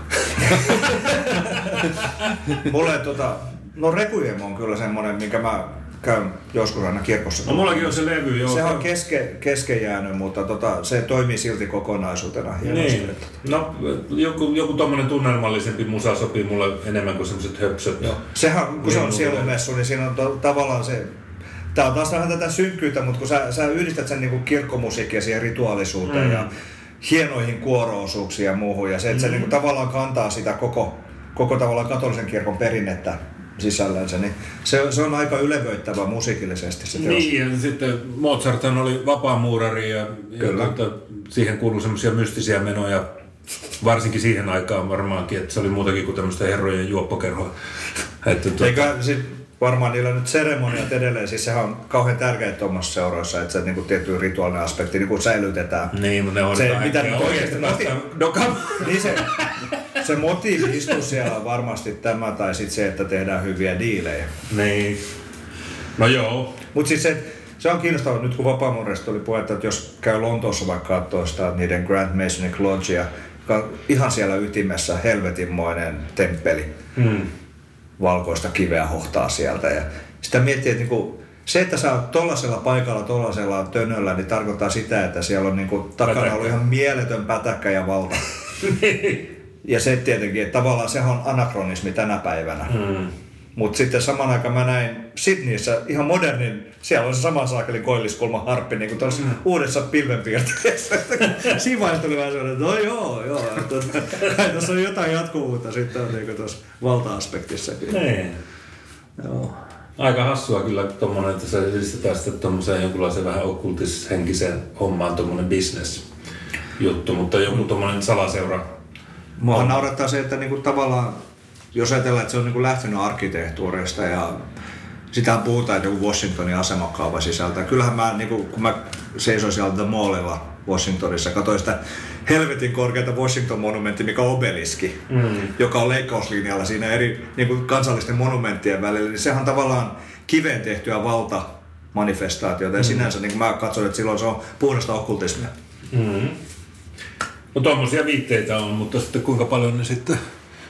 Mulle tota, no Requiem on kyllä semmonen, minkä mä käyn joskus aina kirkossa. No mullakin on se levy, joo. Se on keske, kesken jäänyt, mutta tota, se toimii silti kokonaisuutena hienosti. Niin. No joku, joku tommonen tunnelmallisempi musa sopii mulle enemmän kuin semmoset höpsöt. Joo. Sehän, kun se on sielunmessu, niin siinä on to, tavallaan se... Tää on taas vähän tätä synkkyyttä, mutta kun sä, sä yhdistät sen niinku kirkkomusiikkia siihen rituaalisuuteen mm. ja hienoihin kuoro-osuuksiin ja muuhun, ja se, että mm. se niinku tavallaan kantaa sitä koko, koko tavallaan katolisen kirkon perinnettä sisällänsä, niin se, se on aika ylevöittävä musiikillisesti se teos. Niin, ja sitten Mozart oli vapaamuurari ja, ja tuota, siihen kuului semmoisia mystisiä menoja, varsinkin siihen aikaan varmaankin, että se oli muutakin kuin tämmöistä herrojen juoppokerhoa. Että, tuota... Eikä sit varmaan niillä nyt seremoniat edelleen, siis sehän on kauhean tärkeää tuommoissa seuroissa, että se niinku tietty rituaalinen aspekti niinku säilytetään. Niin, mutta ne on se, mitä nyt oikeasti niin se, se motiivi istuu siellä varmasti tämä, tai sitten se, että tehdään hyviä diilejä. Niin. No joo. Mut siis se, se on kiinnostavaa, nyt kun vapaamuurista oli puhetta, että jos käy Lontoossa vaikka katsoo sitä niiden Grand Masonic Lodgea, joka on ihan siellä ytimessä helvetinmoinen temppeli. Hmm. Valkoista kiveä hohtaa sieltä. Ja sitä miettii, että niinku, se, että sä oot tollasella paikalla, tollasella tönöllä, niin tarkoittaa sitä, että siellä on niinku takana ollut ihan mieletön pätäkkä ja valta. Ja se tietenkin, että tavallaan se on anakronismi tänä päivänä. Mm. Mutta sitten saman aikaan mä näin Sydneyssä ihan modernin, siellä on se saman saakelin koilliskulman harppi niin kuin tuossa mm. uudessa pilvenpiirteessä. Siinä vaiheessa tuli vähän sellainen, että no joo, joo. Tuossa on jotain jatkuvuutta sitten on niin tuossa valta-aspektissakin. Niin. Joo. Aika hassua kyllä tommonen, että se yhdistetään sitten tommoseen jonkunlaiseen vähän okkultishenkiseen hommaan tommonen business juttu, mutta joku tommonen salaseura. Mua naurattaa se, että niinku tavallaan, jos ajatellaan, että se on niinku lähtenyt arkkitehtuurista ja sitä puhutaan, että joku Washingtonin asemakaava sisältää. Kyllähän mä, niinku, kun mä seisoin siellä The Mallilla Washingtonissa, katsoin sitä helvetin korkeata Washington-monumentti, mikä on obeliski, mm. joka on leikkauslinjalla siinä eri niinku kansallisten monumenttien välillä, niin sehän on tavallaan kiveen tehtyä valtamanifestaatiota ja mm. sinänsä niin mä katsoin, että silloin se on puhdasta okkultismia. Mm. No tommosia viitteitä on, mutta sitten kuinka paljon ne sitten...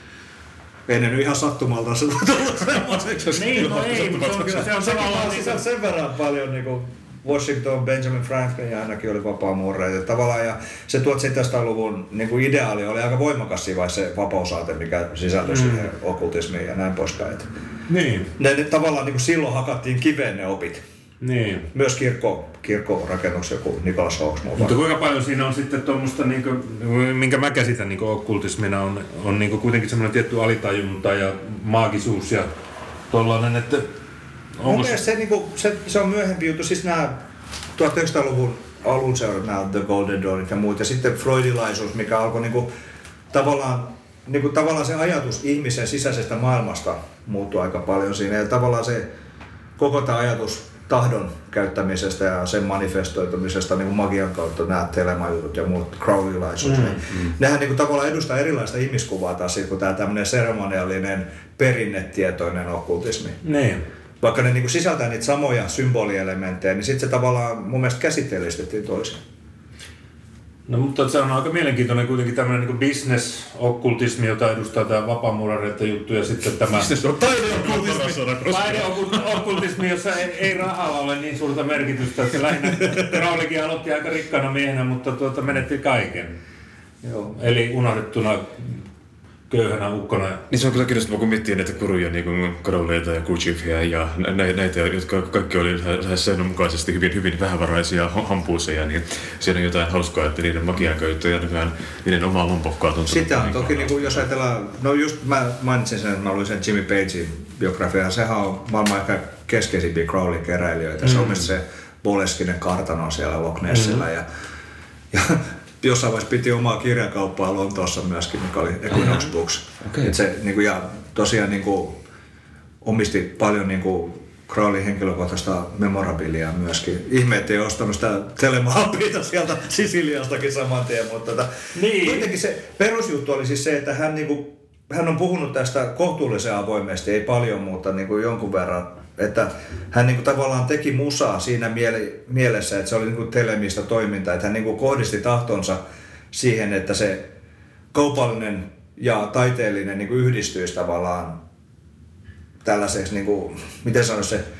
Ei ne nyt ihan sattumalta se tullut semmoiseksi. Niin, no ei, mutta se on kyllä se on tavallaan... Se on sen verran paljon niinku Washington, Benjamin Franklin ja ainakin oli vapaamuureita tavallaan. Ja se tuhatseitsemänsataaluvun niinku ideaali oli aika voimakas siinä vaiheessa se vapausaate, mikä sisältyi mm. siihen okkultismiin ja näin poispäin. Niin. Ne, ne tavallaan niinku silloin hakattiin kiveen ne opit. Niin. Myös kirkko, kirkkorakennus, joku Nicholas Hawksmoor. Mutta kuinka paljon siinä on sitten tuommoista, niinku, minkä mä käsitän niinku okkultismina, on, on niinku kuitenkin semmoinen tietty alitajunta ja maagisuus ja tollainen, että... Mun mielestä se, niinku, se, se on myöhempi juttu, siis nämä tuhatyhdeksänsataaluvun alun seurat, nämä The Golden Dawnit ja muut, ja sitten freudilaisuus, mikä alkoi niinku, tavallaan, niinku, tavallaan se ajatus ihmisen sisäisestä maailmasta muuttui aika paljon siinä, ja tavallaan se koko tämä ajatus tahdon käyttämisestä ja sen manifestoitumisesta niin kuin magian kautta, nämä telemajutut ja muut, crowleylaisuus, mm, niin mm. nehän niin kuin tavallaan edustaa erilaista ihmiskuvaa taas siitä, kuin tämä tämmöinen seremoniallinen perinnetietoinen okkultismi. Niin. vaikka ne niinku sisältää niitä samoja symbolielementtejä, niin sitten se tavallaan mun mielestä käsitteellistettiin toisin. No mutta se on aika mielenkiintoinen kuitenkin tämmöinen niinku business-okkultismi, jota edustaa tämä vapaamuurareiden juttu ja sitten tämä Taideokkultismi! Taideokkultismi, jossa ei, ei rahalla ole niin suurta merkitystä. Se lähinnä Crowleykin aloitti aika rikkana miehenä, mutta tuota, menetti kaiken. Joo. Eli unohdettuna köyhänä ukkona. Niin se on kyllä kiinnostavaa, kun miettii näitä kuruja, niin kuin Crowleyta ja Gurdjieffia ja näitä, jotka kaikki oli lähes säännönmukaisesti hyvin, hyvin vähävaraisia hampuuseja, niin siinä on jotain hauskaa, että niiden magiankäyttö ja niiden omaa lompokkaa tuntuu. Sitä on toki, niin kuin, jos ajatellaan, no just mä mainitsin sen, että mä luin sen Jimmy Pagein biografian, sehän on maailman ehkä keskeisimpiä Crowley-keräilijöitä. Mm. Se on se Boleskinen kartano siellä Loch Nessillä mm. ja, ja jossain vaiheessa piti omaa kirjakauppaa Lontoossa myöskin, mikä oli Equinox Books. Okay. Se, niin kuin, ja tosiaan niin kuin, omisti paljon niin kuin, Crowleyn henkilökohtaista memorabiliaa myöskin. Ihme, ettei ostanut sitä Telemaapita sieltä Sisiliastakin saman tien, mutta tota, niin. Kuitenkin se perusjuttu oli siis se, että hän, niin kuin, hän on puhunut tästä kohtuullisen avoimesti, ei paljon, mutta niin kuin jonkun verran. Että hän niin kuin tavallaan teki musaa siinä miele- mielessä, että se oli niin kuin telemistä toimintaa, että hän niin kuin kohdisti tahtonsa siihen, että se kaupallinen ja taiteellinen niin kuin yhdistyisi tavallaan tällaiseksi, niin kuin, miten sanoisi se,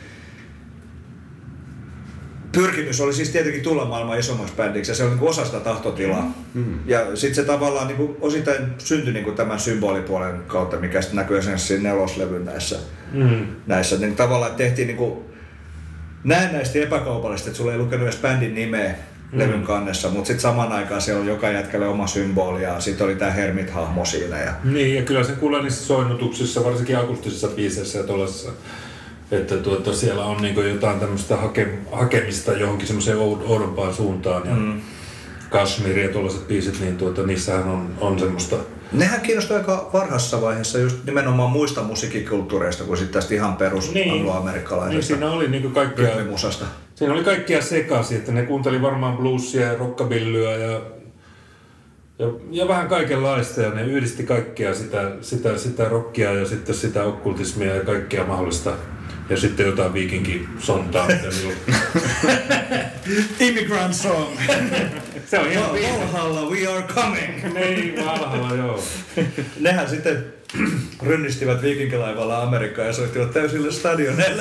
pyrkimys oli siis tietenkin tulla maailman isommaksi bändiksi ja se oli niin kuin osa sitä tahtotilaa. Mm. Ja sitten se tavallaan niin kuin osittain syntyi niin kuin tämän symbolipuolen kautta, mikä sitten näkyy esimerkiksi siinä neloslevyn näissä. Mm. näissä. Niin tavallaan tehtiin niin kuin näennäisesti epäkaupallisesti, että sulla ei lukenut edes bändin nimeä mm. levyn kannessa, mutta sitten samaan aikaan siellä on joka jätkälle oma symboli ja sitten oli tämä Hermit-hahmo siinä. Ja... Niin, ja kyllä se kuulee niissä soinnutuksissa, varsinkin akustisissa biiseissä ja tuollaisissa. Että tuota, siellä on niinku jotain tämmöistä hake, hakemista johonkin semmoiseen oudompaan suuntaan ja mm. Kashmir ja tuollaiset biisit, niin tuota, niissähän on, on semmoista. Nehän kiinnostaa aika varhaisessa vaiheessa just nimenomaan muista musiikkikulttuureista kuin sitten tästä ihan perus niin. angloamerikkalaisesta. Niin, siinä oli niinku kaikkia, siinä oli kaikkia sekaisin, että ne kuunteli varmaan bluesia ja rockabillyä ja, ja, ja vähän kaikenlaista ja ne yhdisti kaikkea sitä, sitä, sitä rockia ja sitten sitä okkultismia ja kaikkea mahdollista. Ja sitten jotain viikinkisontaa, mitä niillä Immigrant song! Se on ihan Valhalla, we are coming! Niin, Valhalla, joo. Nehän sitten rynnistivät viikinkilaivalla Amerikkaan ja soittivat täysille stadioneille.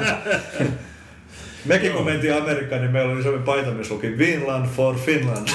Mekin kun mentiin Amerikkaan, niin meillä oli sellainen paita, missä luki Vinland for Finland.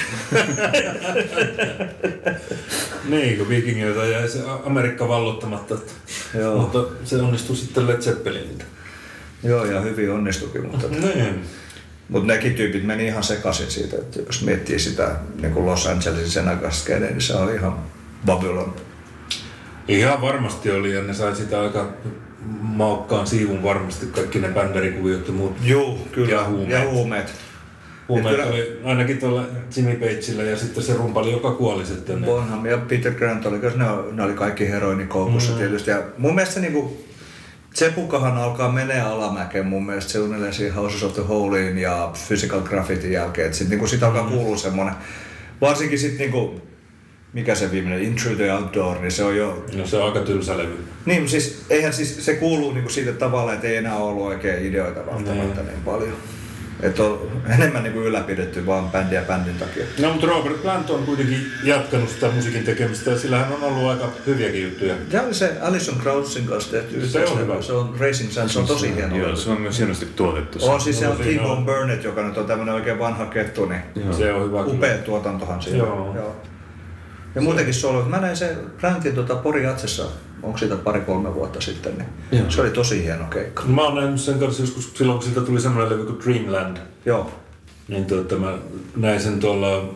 Niin, kun viikingiltä jäi se Amerikka vallottamatta. Joo. Mutta se onnistui sitten Led Zeppeliniltä. Joo, ja hyvin onnistuikin. Mutta, niin. mutta nekin tyypit meni ihan sekaisin siitä, että jos miettii sitä niin kuin Los Angelesin sen aikaista, niin se oli ihan Babylon. Ihan varmasti oli, ja ne sai sitä aika maukkaan siivun varmasti, kaikki ne bändärikuviot ja muut. Joo, kyllä. Ja huumeet. Ja huumeet. Huumeet kyllä... oli ainakin tuolla Jimmy Pagella ja sitten se rumpali, joka kuoli sitten. Bonham ja Peter Grant, oli, ne, ne oli kaikki heroinikoukussa mm. tietysti. Ja mun mielestä se niinku, Sepukahan alkaa menee alamäkeen mun mielestä. Se unelleen siinä Houses of the Holyin ja Physical Graffitin jälkeen. Et sit niinku sit alkaa kuulua semmonen, varsinkin sit niinku, mikä se viimeinen, Into the Outdoor, niin se on jo... No se on aika tylsä levy. Niin, siis eihän siis, se kuuluu niinku siitä tavalla, että ei enää ollut oikein ideoita välttämättä niin paljon. Että on enemmän niinku ylläpidetty vaan bändin ja bändin takia. No, mutta Robert Plant on kuitenkin jatkanut sitä musiikin tekemistä ja sillähän on ollut aika hyviäkin juttuja. Tämä oli se Alison Krautzin kanssa tehty. Se on hyvä. Se on Racing Sun, se on tosi hieno. Joo, se on myös hienosti tuotettu. On siis se on T-Bone Burnett, joka nyt on tämmönen oikein vanha kettu, niin joo. Se on hyvä. Upea tuotantohan siinä. Joo. Joo. Ja muutenkin solo. Mä näin sen Plantin tuota Pori Jatsessa, onko siitä pari-kolme vuotta sitten, niin joo. Se oli tosi hieno keikka. Mä oon nähnyt sen kanssa joskus silloin, kun siitä tuli semmoinen levy kuin Dreamland. Joo. Niin tuota, mä näin sen tuolla,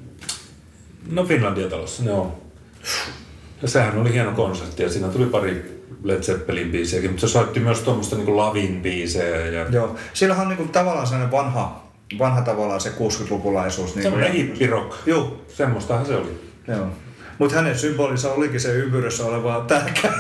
no Finlandia-talossa, ne on. Ja sehän oli hieno konsertti ja siinä tuli pari Led Zeppelin biisejäkin, mutta se soitti myös tuommoista niinku Lavin biisejä. Ja... Joo, sillähän on niinku tavallaan sellainen vanha, vanha tavallaan se kuusikymmentälukulaisuus. Niin semmoinen hippirock. Joo. Semmoistahan se oli. Joo. Mutta hänen symbolinsa olikin se ympyrössä oleva tärkä.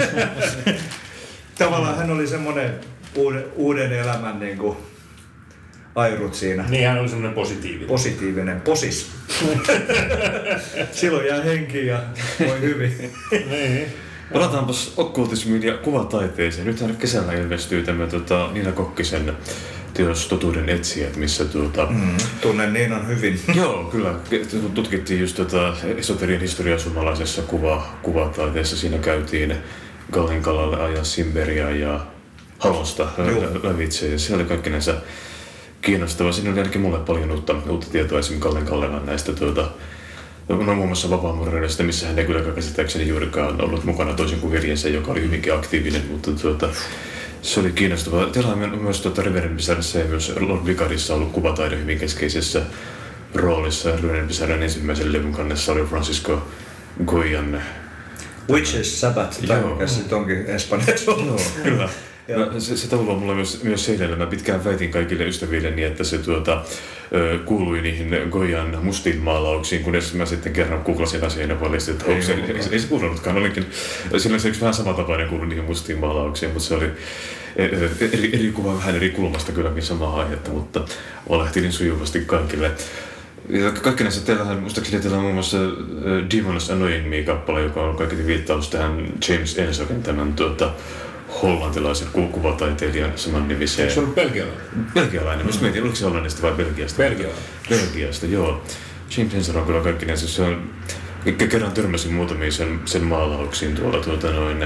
Tavallaan hän oli semmoinen uuden, uuden elämän niinku airut siinä. Niin, hän oli semmoinen positiivinen. Positiivinen, posis. Silloin jää henkiin ja voi hyvin. Niin. Palataanpas okkultismiin ja kuvataiteeseen. Nythän kesällä ilmestyy tämä tota, Niina Kokkisen teos Totuuden etsijät, missä tuota... Mm, tunnen Niinan hyvin. Joo, kyllä. Tutkittiin just tota esoterian historiaa suomalaisessa kuva, kuvataiteessa. Siinä käytiin Gallenkalalle ajaa Simberia ja Halosta lävitse. Ja se oli kaikkinensa kiinnostavaa. Siinä oli ainakin mulle paljon uutta, uutta tietoa esimerkiksi Gallenkalevan näistä tuota... No muun muassa vapaamuurareista, missä hän ei kyllä käsittääkseni juurikaan ollut mukana toisin kuin veljensä, joka oli hyvinkin aktiivinen, mutta tuota, se oli kiinnostavaa. Teillä on myös tuota, Reverend Bizarressa ja myös Lord Vicarissa ollut kuvataide hyvin keskeisessä roolissa. Reverend Bizarren ensimmäisen levyn kannessa oli Francisco Goyan Witches Sabbath, tai mikä se onkin espanjaksi. Joo, kyllä. Mä, se, se taulu on mulla myös, myös seinällä. Mä pitkään väitin kaikille ystävilleni, että se tuota, ö, kuului niihin Goyan mustiin maalauksiin, kunnes mä sitten kerran googlasin asian ja paljastin, että ei, se, ei, ei se kuulunutkaan. Olinkin, silloin se yksi vähän samantapainen kuului niihin mustiin maalauksiin, mutta se oli eri, eri kuva vähän eri kulmasta kylläkin samaa aihetta, mutta valehtelin sujuvasti kaikille. Ja kaikki näissä teillähän, muistaakseni teillä on muun muassa uh, Demon's Annoying Me-kappale, joka on kaikki viittaus tähän James Ensoken, tämän tuota, hollantilaisen kuvataiteilijan saman nimiseen. Eikö se ollut belgialainen? Belgialainen. Musta mietin, oliko se Hollannista vai Belgiasta? Belgialainen. Belgiasta, joo. James Ensor on kyllä kaikki näissä. Se on, kerran törmäsin muutamiin sen, sen maalauksiin tuolla tuota noin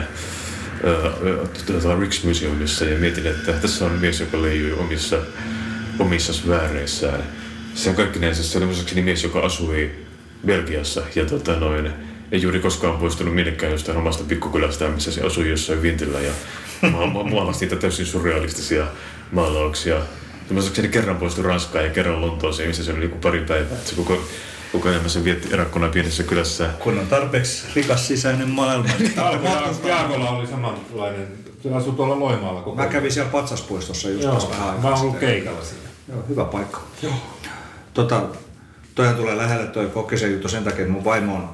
uh, tuota, Rijksmuseumissa ja mietin, että tässä on mies, joka leijui omissa, omissa sfääreissään. Se on kaikki näissä. Se oli muistaakseni mies, joka asui Belgiassa ja tuota noin ei juuri koskaan poistunut minnekään jostain omasta pikkukylästään, missä se asui jossain vintillä ja maalasi niitä täysin surrealistisia maalauksia. Muistaakseni kerran poistui Ranskaan ja kerran Lontooseen, missä se oli joku pari päivää. Se koko, koko ajan se vietti erakkona pienessä kylässä. Kun on tarpeeksi rikas sisäinen maailma. Jaakola oli samanlainen. Se asui tuolla Loimaalla koko Mä kävin siellä Patsaspuistossa just tässä vähän aikaa. Mä oon ollut keikalla siinä. Joo, hyvä paikka. Joo. Tota, toihan tulee lähelle toi Kokkisen juttu sen takia, että mun vaimo on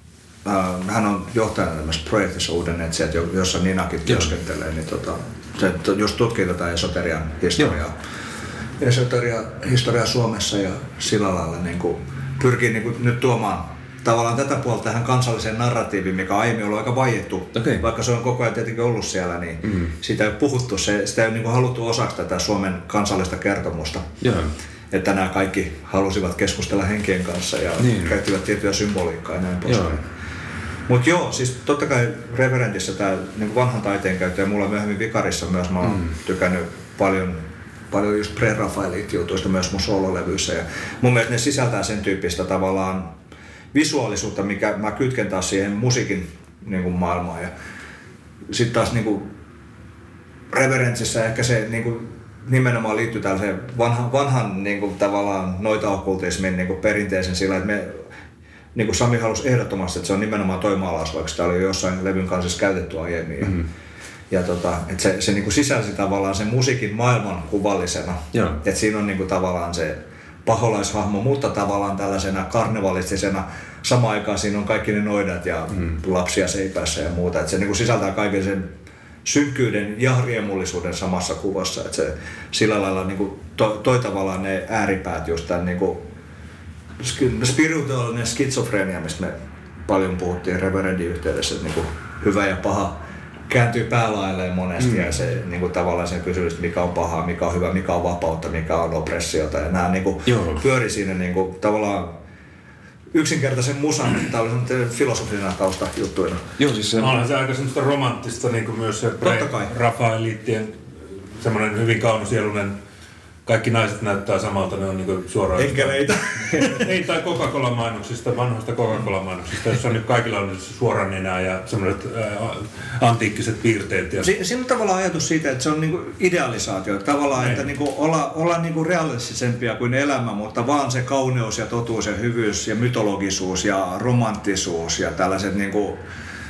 Uh, hän on johtajana tämmöisessä projektissa Uuden etsijät, jossa Ninakin työskentelee, niin tota, se just tutkii tätä esoterian historiaa, esoterian historiaa Suomessa ja sillä lailla niin kuin, pyrkii niin kuin, nyt tuomaan tavallaan tätä puolta tähän kansalliseen narratiiviin, mikä on aiemmin ollut aika vaiettu, okay. Vaikka se on koko ajan tietenkin ollut siellä, niin mm. siitä ei ole puhuttu, se, sitä ei ole niin kuin haluttu osaksi tätä Suomen kansallista kertomusta. Yeah. Että nämä kaikki halusivat keskustella henkien kanssa ja niin. Käyttivät tiettyä symboliikkaa ja näin poispäin. Mutta joo, siis totta kai Reverendissä tämä niin vanhan taiteen käyttö ja mulla myöhemmin Vicarissa myös mä oon mm. tykännyt paljon, paljon just pre-Raphaelit-jutuista myös mun soololevyissä ja mun mielestä ne sisältää sen tyyppistä tavallaan visuaalisuutta, mikä mä kytken taas siihen musiikin niin kuin maailmaan ja sitten taas niin kuin Reverendissä ehkä se niin kuin nimenomaan liittyy tällaiseen vanhan, vanhan niin kuin tavallaan noita-okkultismin niin kuin perinteisen sillä, että me niin kuin Sami halusi ehdottomasti, että se on nimenomaan toi maalaus, vaikka sitä oli jo jossain levyn kanssa käytetty aiemmin. Mm-hmm. Ja tota, että se, se niin kuin sisälsi tavallaan sen musiikin maailman kuvallisena. Yeah. Että siinä on niin kuin tavallaan se paholaishahmo, mutta tavallaan tällaisena karnevalistisena. Samaan aikaan siinä on kaikki ne noidat ja mm. lapsia seipässä ja muuta. Että se niin kuin sisältää kaiken sen synkkyyden ja riemullisuuden samassa kuvassa. Että se sillä lailla niin kuin toi, toi tavallaan ne ääripäät just tämän niin kuin spirituaalinen skitsofrenia, mistä me paljon puhuttiin Reverendin yhteydessä, että niin hyvä ja paha kääntyy päälailleen monesti mm. ja se niin kuin, tavallaan sen kysymys, mikä on pahaa, mikä on hyvä, mikä on vapautta, mikä on oppressiota ja nämä niin kuin, pyöri siinä niin kuin, tavallaan yksinkertaisen musan tällaisen filosofina taustajuttuina. Joo, siis se onhan se aika semmoista romanttista niin kuin myös se Raphaeliittien semmoinen hyvin kaunosieluinen. Kaikki naiset näyttää samalta, ne on niinku suoraan... Enkeleitä. Ei, tai Coca-Cola-mainoksista, vanhoista Coca-Cola-mainoksista, jossa nyt kaikilla on suoran nenää ja semmoiset ää, antiikkiset piirteet. Ja... Si- siinä on tavallaan ajatus siitä, että se on niinku idealisaatio. Tavallaan, Ei. että niinku olla, olla niinku realistisempia kuin elämä, mutta vaan se kauneus ja totuus ja hyvyys ja mytologisuus ja romanttisuus ja tällaiset niinku...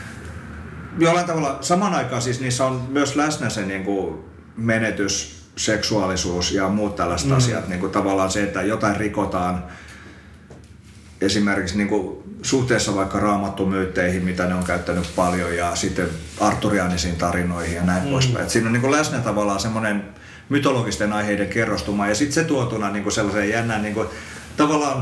Jollain tavalla saman aikaan siis niissä on myös läsnä se niinku menetys, seksuaalisuus ja muut tällaiset mm. asiat, niin kuin tavallaan se, että jotain rikotaan esimerkiksi niin kuin suhteessa vaikka raamattumyytteihin, mitä ne on käyttänyt paljon ja sitten arturianisiin tarinoihin ja näin mm. poispäin. Et siinä on niin kuin läsnä tavallaan semmoinen mytologisten aiheiden kerrostuma ja sitten se tuotuna niin kuin sellaiseen jännään niin kuin, tavallaan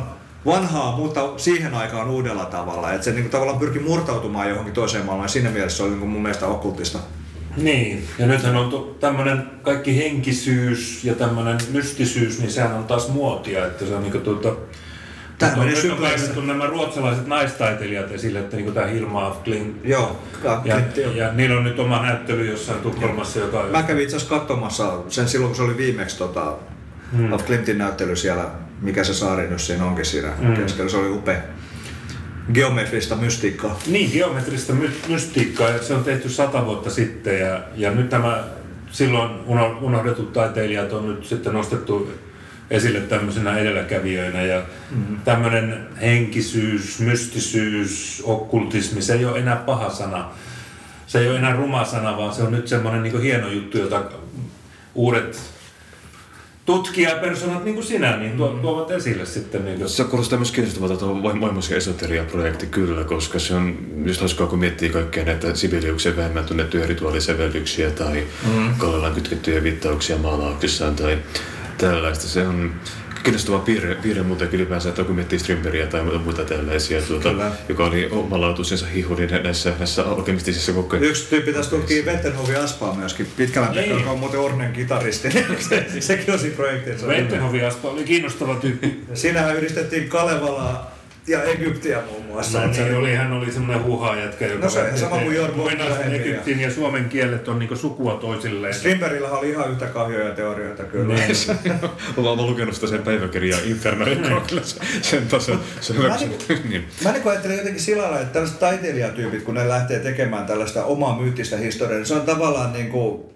vanhaa, mutta siihen aikaan uudella tavalla. Että se niin kuin, tavallaan pyrki murtautumaan johonkin toiseen maailmaan. Siinä mielessä se oli niin kuin, mun mielestä okkultista. Niin, ja nythän on tämmöinen kaikki henkisyys ja tämmöinen mystisyys, niin sehän on taas muotia, että se on niinku tuota... Tämä menee nyt on laitettu nämä ruotsalaiset naistaiteilijat esille, että niinku tää Hilma af Klint. Joo, ja, ja niillä on nyt oma näyttely jossain Tukholmassa, joka on... Mä kävin itse asiassa katsomassa sen silloin, kun se oli viimeksi tota, hmm. af Klintin näyttely siellä, mikä se saari nyt siinä onkin siinä hmm. keskellä, se oli upea. Geometrista mystiikkaa. Niin, geometrista my- mystiikkaa, ja se on tehty sata vuotta sitten, ja, ja nyt nämä silloin unohdetut taiteilijat on nyt sitten nostettu esille tämmöisenä edelläkävijöinä, ja mm-hmm. tämmöinen henkisyys, mystisyys, okkultismi, se ei ole enää paha sana. Se ei ole enää ruma sana, vaan se on nyt semmoinen niin kuin hieno juttu, jota uudet tutkijapersonat niin kuin sinä niin tuo, tuovat esille sitten. Niin kuin. Se kuulostaa myös kiinnostavalta tuo maailmansia esoteria-projekti kyllä, koska se on just hauskaa, kun miettii kaikkea näitä Sibeliuksen vähemmän tunnettuja rituaalisävellyksiä tai mm. Kallelan kytkettyjä viittauksia maalauksissaan tai tällaista. Se on kiinnostava piirre, piirre muuten ylipäänsä, että kun miettii Strindbergia tai muita tällaisia, tuota, joka oli omalautuisensa hihuri näissä, näissä alkemistisissa kokeissa. Yksi tyyppi tässä tutkii Vettenhovi Aspaa myöskin, Pitkälän Pekka, joka on muuten Ornen kitaristi. se, sekin on siinä projektissa. Vettenhovi Aspa oli kiinnostava tyyppi. Siinähän yhdistettiin Kalevalaa ja Egyptiä muun muassa. No, niin oli, hän oli semmoinen huha-jätkä, joka... No se on sama kuin Jorma lähemmin. Egyptin ja suomen kielet on niinku sukua toisilleen. Strindbergillähän oli ihan yhtä kahjoja teorioita kyllä. Niin. Mä oon lukenut sitä sen päiväkirjaa Infernalin sen tason. Mä niin ajattelen jotenkin sillä lailla, että tällaiset taiteilijatyypit, kun ne lähtee tekemään tällaista omaa myyttistä historiaa, niin se on tavallaan niinku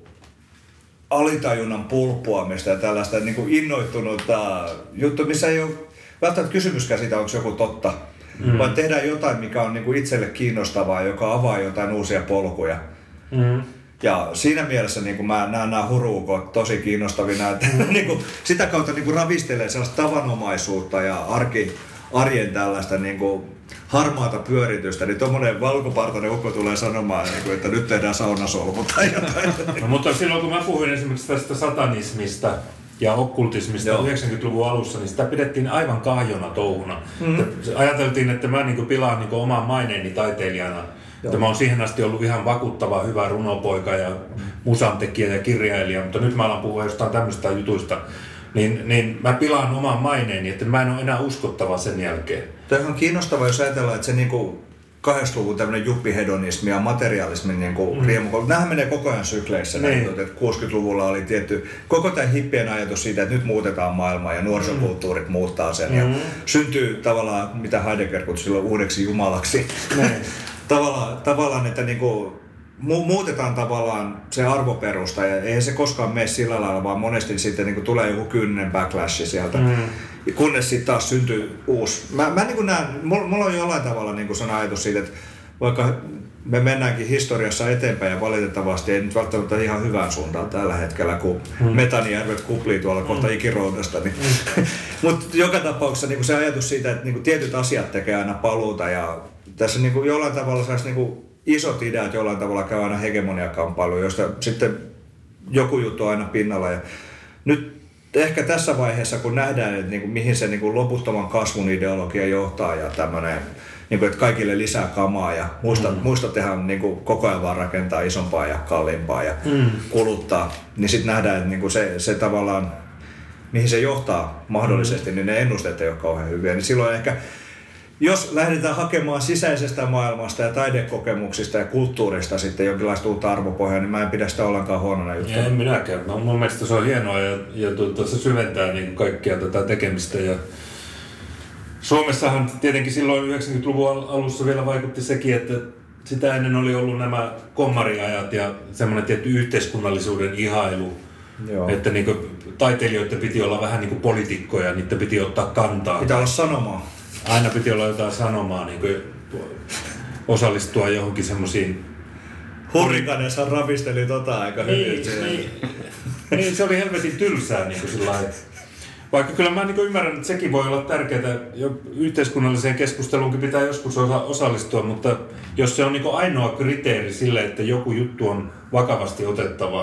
alitajunnan pulppuamista ja tällaista niinku innoittunutta juttu, missä ei ole välttämättä kysymyskään siitä, onko joku totta, mm. vaan tehdään jotain, mikä on niinku itselle kiinnostavaa, joka avaa jotain uusia polkuja. Mm. Ja siinä mielessä niinku mä näen nämä huruukot tosi kiinnostavina, että niinku, sitä kautta niinku ravistelee sellaista tavanomaisuutta ja arki, arjen tällaista niinku harmaata pyöritystä, niin tommonen valkopartainen ukko tulee sanomaan, niinku, että nyt tehdään saunasolmu tai jotain. No, mutta silloin kun mä puhuin esimerkiksi tästä satanismista ja okkultismista Joo. yhdeksänkymmentäluvun alussa, niin sitä pidettiin aivan kahjona touhuna. Mm-hmm. Ajateltiin, että mä niinku pilaan niinku oman maineeni taiteilijana. Että mä oon siihen asti ollut ihan vakuuttava, hyvä runopoika ja musantekijä ja kirjailija, mutta nyt mä alan puhua jostain tämmöistä jutuista. Niin, niin mä pilaan oman maineeni, että mä en ole enää uskottava sen jälkeen. Tämä on kiinnostavaa, jos ajatellaan, että se niinku kahdeksankymmentäluvun tämmöinen juppihedonismi ja materialismi niinku mm. riemu. Nämähän menee koko ajan sykleissä. Niin. Näin, että kuusikymmentäluvulla oli tietty koko tämä hippien ajatus siitä, että nyt muutetaan maailmaa ja nuorisokulttuurit mm. muuttaa sen. Mm. Ja syntyy tavallaan, mitä Heidegger kutsui silloin uudeksi jumalaksi. tavallaan, tavallaan, että niinku mu- muutetaan tavallaan se arvoperusta ja eihän se koskaan mene sillä lailla, vaan monesti sitten niinku tulee joku kyyninen backlash sieltä. Mm. Kunnes sitten taas syntyy uusi. Mä, mä niin näen, mulla, mulla on jollain tavalla niin sellainen ajatus siitä, että vaikka me mennäänkin historiassa eteenpäin ja valitettavasti ei nyt välttämättä ihan hyvään suuntaan tällä hetkellä, kun mm. metanijärvet kuplii tuolla mm. kohta ikiroudasta. Niin. Mm. Mutta joka tapauksessa niin se ajatus siitä, että niin tietyt asiat tekee aina paluuta ja tässä niin jollain tavalla saisi niin isot ideat jollain tavalla käy aina hegemoniakamppailuja, josta sitten joku juttu on aina pinnalla. Ja nyt ehkä tässä vaiheessa, kun nähdään, että niin kuin, mihin se niin kuin loputtoman kasvun ideologia johtaa ja tämmöinen, niin kuin, että kaikille lisää kamaa ja muista, mm. muista tehdä niin kuin, koko ajan vaan rakentaa isompaa ja kalliimpaa ja mm. kuluttaa, niin sitten nähdään, että niin kuin se, se tavallaan, mihin se johtaa mahdollisesti, mm. niin ne ennusteet ei ole kauhean hyviä. Niin silloin ehkä, jos lähdetään hakemaan sisäisestä maailmasta ja taidekokemuksista ja kulttuurista sitten jonkinlaista uutta arvopohjaa, niin mä en pidä sitä ollenkaan huonona juttua. En minäkään. No, mun mielestä se on hienoa ja, ja tuota, se syventää niin kaikkia tätä tekemistä. Ja Suomessahan tietenkin silloin yhdeksänkymmentäluvun alussa vielä vaikutti sekin, että sitä ennen oli ollut nämä kommariajat ja semmoinen tietty yhteiskunnallisuuden ihailu. Joo. Että niin kuin, taiteilijoiden piti olla vähän niin kuin poliitikkoja, niiden piti ottaa kantaa. Pitää olla sanomaa. Aina piti olla jotain sanomaa, niin kuin osallistua johonkin semmoisiin... Hurrikaneessa ravisteli tota aika hyvin. Niin, niin, niin, se oli helvetin tylsää niin kuin sillä lailla. Vaikka kyllä mä niin ymmärrän, että sekin voi olla tärkeää. Yhteiskunnalliseen keskusteluunkin pitää joskus osa- osallistua, mutta jos se on niin ainoa kriteeri sille, että joku juttu on vakavasti otettavaa,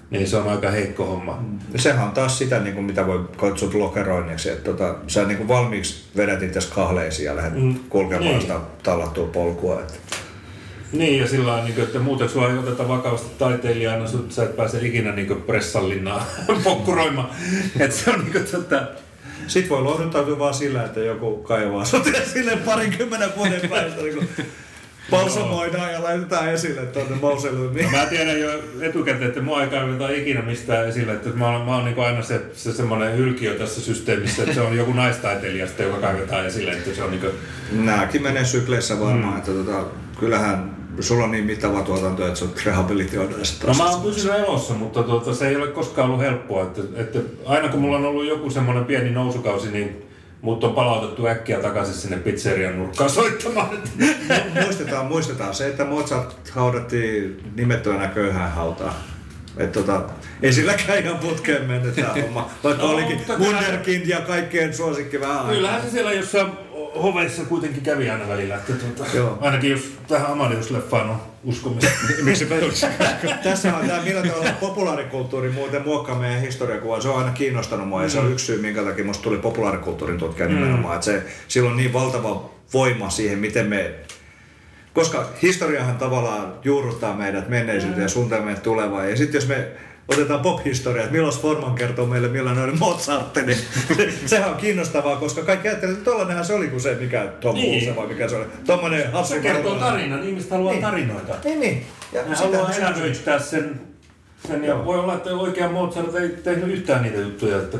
niin se on aika heikko homma. Sehän on taas sitä, niin kuin, mitä voi kutsua lokeroinniksi, että tota, sä niin kuin valmiiksi vedät itse kahleisiin ja lähdet mm. kulkemaan niin. sitä tallattua polkua. Että. Niin, ja sillä lailla, että muuten sua ei oteta vakavasti taiteilijana, sä et pääse ikinä niin pressallinnaan pokkuroimaan. Että se on niin kuin, tota... Sitten voi lohduttautua vaan sillä, että joku kaivaa sut esille parinkymmenen vuoden päästä. Niin balsamoidaan ja laitetaan esille tuonne mauseluun. No, mä tiedän jo etukäteen, että mua ei kaiveta ikinä mistään esille. Että mä oon, mä oon niin aina se, se semmoinen ylkiö tässä systeemissä, että se on joku naistaiteilija, sitten, joka kaivetaan esille. Että se on niin kuin... Nämäkin menee sykleissä varmaan. Mm. Että tota, kyllähän sulla on niin mittava tuotanto, että sut rehabilitoidaan. No mä oon pysynyt elossa, mutta tuota, se ei ole koskaan ollut helppoa. Että, että aina kun mulla on ollut joku semmoinen pieni nousukausi, niin mut on palautettu äkkiä takaisin sinne pizzerian nurkkaan soittamaan. muistetaan, muistetaan se, että Mozart haudattiin nimettömänä köyhään hautaan. Että tota, ei silläkään ihan putkeen mennyt tää homma, vaikka no, olikin Wunderkind ja kaikkien suosikki vähän aikaa. Kyllähän se siellä jossain hoveissa kuitenkin kävi aina välillä, että tuota, ainakin jos tähän Amadeus-leffaan on uskomista. Miksipä tässä on tämä, millä tavalla populaarikulttuuri muuten muokkaa meidän historiakuvaa. Se on aina kiinnostanut mua ja se on yksi syy, minkä takia musta tuli populaarikulttuurin tutkija mm. nimenomaan. Että se, sillä on niin valtava voima siihen, miten me... Koska historiahan tavallaan juurruttaa meidät menneisyyteen ja suuntaa meidät tulevaan. Ja sitten jos me otetaan pop-historiaa, että Milos Forman kertoo meille millainen oli Mozart, niin sehän on kiinnostavaa, koska kaikki ajattelevat, että tollainenhan se oli kuin se, mikä Tom Hulse niin. vai mikä se oli. Tommonen hassu. Se kertoo tarinan, ihmiset haluaa niin. tarinoita. Niin, niin. Ja ne haluaa elävöittää sen, sen ja voi olla, että oikea Mozart ei tehnyt yhtään niitä juttuja. Että...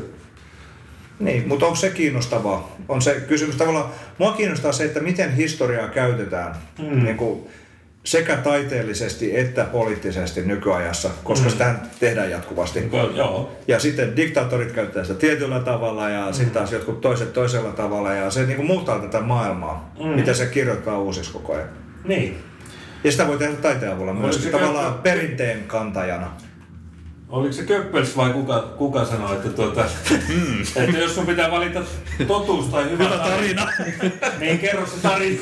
Niin, mutta onko se kiinnostavaa? On se kysymys tavallaan, mua kiinnostaa se, että miten historiaa käytetään. Mm. Niin kuin, sekä taiteellisesti että poliittisesti nykyajassa, koska mm. sitä tehdään jatkuvasti. Joo. Ja sitten diktaattorit käyttävät sitä tietyllä tavalla ja mm. sitten taas jotkut toiset toisella tavalla ja se niin kuin muuttaa tätä maailmaa, mm. mitä se kirjoittaa uusiksi koko ajan. Niin. Ja sitä voi tehdä taiteen avulla myös tavallaan käyttää... perinteen kantajana. Oliko se Goebbels vai kuka, kuka sanoi, että, tuota, mm. että jos sun pitää valita totuus tai hyvä, hyvä tarina, niin kerro se tarina.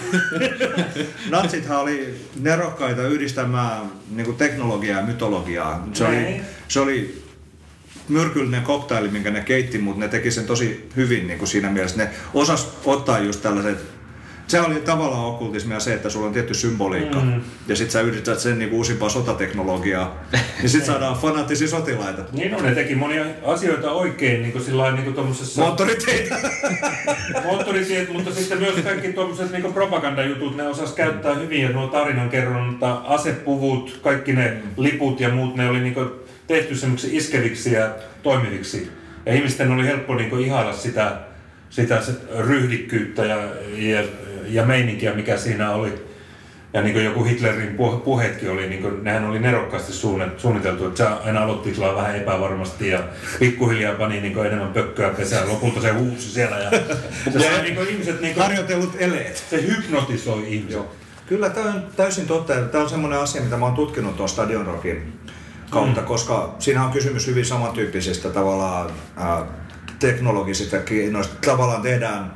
Natsithan oli nerokkaita yhdistämään niin kuin teknologiaa ja mytologiaa. Se oli, se oli myrkyllinen koktaili, minkä ne keitti, mutta ne teki sen tosi hyvin niin kuin siinä mielessä. Ne osas ottaa just tällaiset... Se oli tavallaan okkultismia se, että sulla on tietty symboliikka mm. ja sit sä yhdistät sen niinku uusimpaa sotateknologiaa, niin sit saadaan fanaattisia sotilaita. Niin no, ne teki monia asioita oikein niinku sillain niinku tommosessa... Moottoriteitä! Moottoritiet, mutta sitten myös kaikki tommoset niinku propagandajutut, ne osas käyttää hyvin ja nuo tarinankerronta, asepuvut, kaikki ne liput ja muut, ne oli niinku tehty semmoiksi iskeviksi ja toimiviksi. Ja ihmisten oli helppo niinku ihailla sitä, sitä ryhdikkyyttä ja, ja ja meininkiä, mikä siinä oli. Ja niin kuin joku Hitlerin puheetkin oli, niin kuin, nehän oli nerokkaasti suunniteltu, että se aina aloitti sillä vähän epävarmasti ja pikkuhiljaa pani niin kuin enemmän pökköä pesään. Lopulta se huusi siellä ja, ja se, niin kuin ihmiset... Niin kuin, harjoitellut eleet. Se hypnotisoi ihmiset. Joo. Kyllä tämä on täysin totta. Tämä on semmoinen asia, mitä mä oon tutkinut tuon Stadion Rockin kautta, mm. koska siinä on kysymys hyvin samantyyppisistä tavallaan äh, teknologisista keinoista. Tavallaan tehdään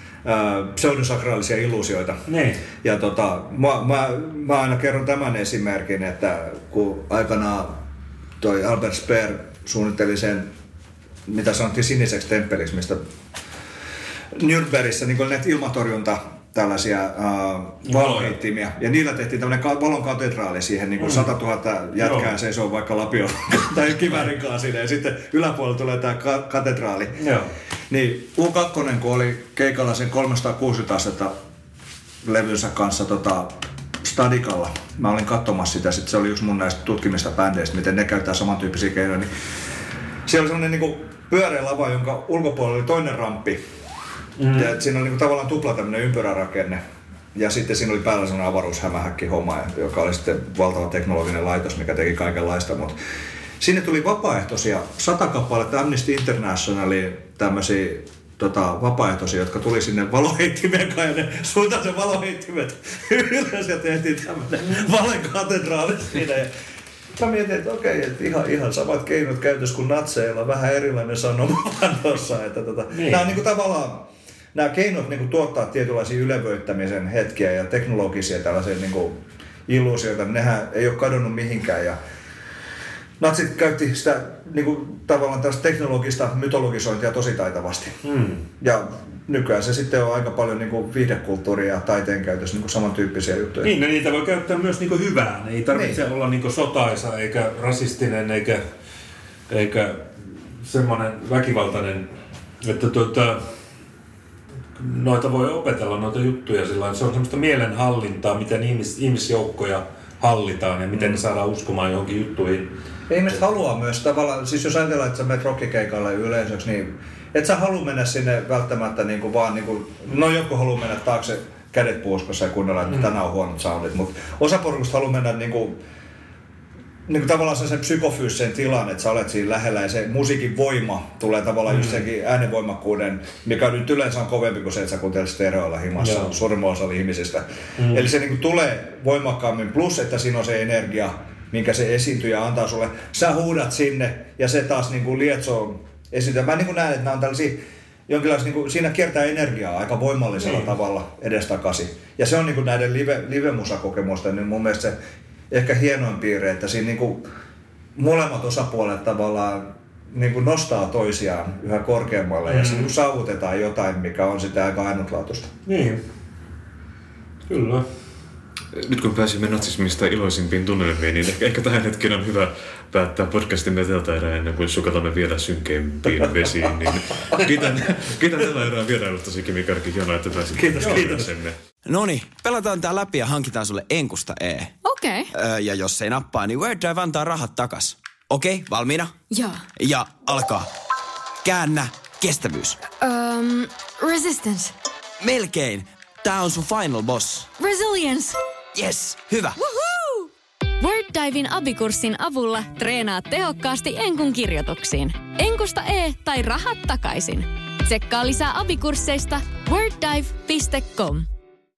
Äh, pseudosakraalisia illuusioita. Niin. Ja tota, mä, mä, mä aina kerron tämän esimerkin, että kun aikanaan toi Albert Speer suunnitteli sen, mitä sanottiin siniseksi temppeliksi, mistä Nürnbergissä niin näitä ilmatorjunta tällaisia äh, valoheittimia. Ja niillä tehtiin tämmöinen valon katedraali siihen, niin kuin mm. sata tuhatta jätkää Joo. seisoo vaikka lapio tai kiväärin kanssa siinä. Ja sitten yläpuolella tulee tämä ka- katedraali. Joo. Niin U kaksi, kun oli keikalla sen kolmesataakuusikymmentä astetta levynsä kanssa tota, Stadikalla. Mä olin katsomassa sitä, sit se oli yksi mun näistä tutkimista bändeistä, miten ne käyttää samantyyppisiä keinoja. Niin siellä oli semmoinen niin pyöreä lava, jonka ulkopuolella oli toinen ramppi. Mm. Ja siinä oli niin kuin, tavallaan tupla tämmöinen ympyrärakenne. Ja sitten siinä oli päällä sellainen avaruushämähäkki homma, joka oli sitten valtava teknologinen laitos, mikä teki kaikenlaista. Mutta sinne tuli vapaaehtoisia, sata kappaletta Amnesty Internationalin tämmöisiä tota, vapaaehtoisia, jotka tuli sinne valoheittimeen kanssa ja ne suuntaan sen valoheittimet ylös ja tehtiin tämmöinen valekatedraali siinä. Ja mä mietin, että okei, että ihan, ihan samat keinot käytössä kuin natseilla, vähän erilainen sanoma vaan tuossa. Että tota, niin. Nämä on niin kuin tavallaan, nämä keinot niin kuin tuottaa tietynlaisia ylevöittämisen hetkiä ja teknologisia tällaisia niin kuin illuusioita, nehän ei ole kadonnut mihinkään. Ja natsit käytti sitä niin kuin, tavallaan tällaista teknologista mytologisointia tosi taitavasti. Mm. Ja nykyään se sitten on aika paljon niin kuin viihdekulttuuria ja taiteen käytössä niin kuin samantyyppisiä juttuja. Niin, niitä voi käyttää myös niin kuin hyvään. Ei tarvitse niin. olla niin kuin sotaisa eikä rasistinen eikä, eikä semmoinen väkivaltainen, että tuota, noita voi opetella noita juttuja sillä se on semmoista mielenhallintaa, miten ihmis, ihmisjoukkoja hallitaan ja miten mm. ne saadaan uskomaan johonkin juttuihin. Ja ihmiset haluaa myös tavallaan, siis jos ajatellaan, että sä menet rockikeikalle yleisöksi, niin et sä halua mennä sinne välttämättä niin kuin vaan, niin kuin, no jotkut haluaa mennä taakse kädet puuskossa ja kuunnella, että mm. tänään on huonot soundit, mutta osa porukasta haluaa mennä niin kuin, niin kuin tavallaan sen psykofyysisen tilan, että sä olet siinä lähellä ja se musiikin voima tulee tavallaan mm. just senkin äänenvoimakkuuden, mikä nyt yleensä on kovempi kuin se, että sä kuuntelet stereoilla himassa yeah. suurimman osalla ihmisistä. Mm. Eli se niin kuin tulee voimakkaammin, plus että siinä on se energia, minkä se esiintyjä antaa sulle. Sä huudat sinne ja se taas niin kuin lietsoo esiintyjä. Mä niin kuin näen, että nämä on tällaisia jonkinlaisia, niin kuin, siinä kiertää energiaa aika voimallisella mm. tavalla edestakaisin. Ja se on niin kuin näiden live, live-musakokemusten niin mun mielestä se ehkä hienoin piirre, että siinä niin kuin molemmat osapuolet tavallaan niin kuin nostaa toisiaan yhä korkeammalle mm. ja se niin kuin saavutetaan jotain, mikä on sitä aika ainutlaatuista. Niin, kyllä. Nyt kun pääsimme natsismista iloisimpiin tunnelmiin, niin ehkä, ehkä tähän hetken on hyvä päättää podcastimme tältä erää ennen kuin sukeltamme vielä synkeimpiin vesiin. Niin kiitän, kiitän tällä erää vierailustasi, Kimi Kärki. Hienoa, että pääsit. Kiitos, kiitos. Noniin, pelataan tää läpi ja hankitaan sulle enkusta E. Okei. Okay. Öö, ja jos ei nappaa, niin Word Drive antaa rahat takas. Okei, okay, valmiina? Joo. Ja alkaa. Käännä kestävyys. Um, resistance. Melkein. Tää on sun final boss. Resilience. Yes, hyvä. Woohoo! WordDiven abikurssin avulla treenaat tehokkaasti enkun kirjoituksiin. Enkusta E tai rahat takaisin. Tsekkaa lisää abikursseista worddive piste com.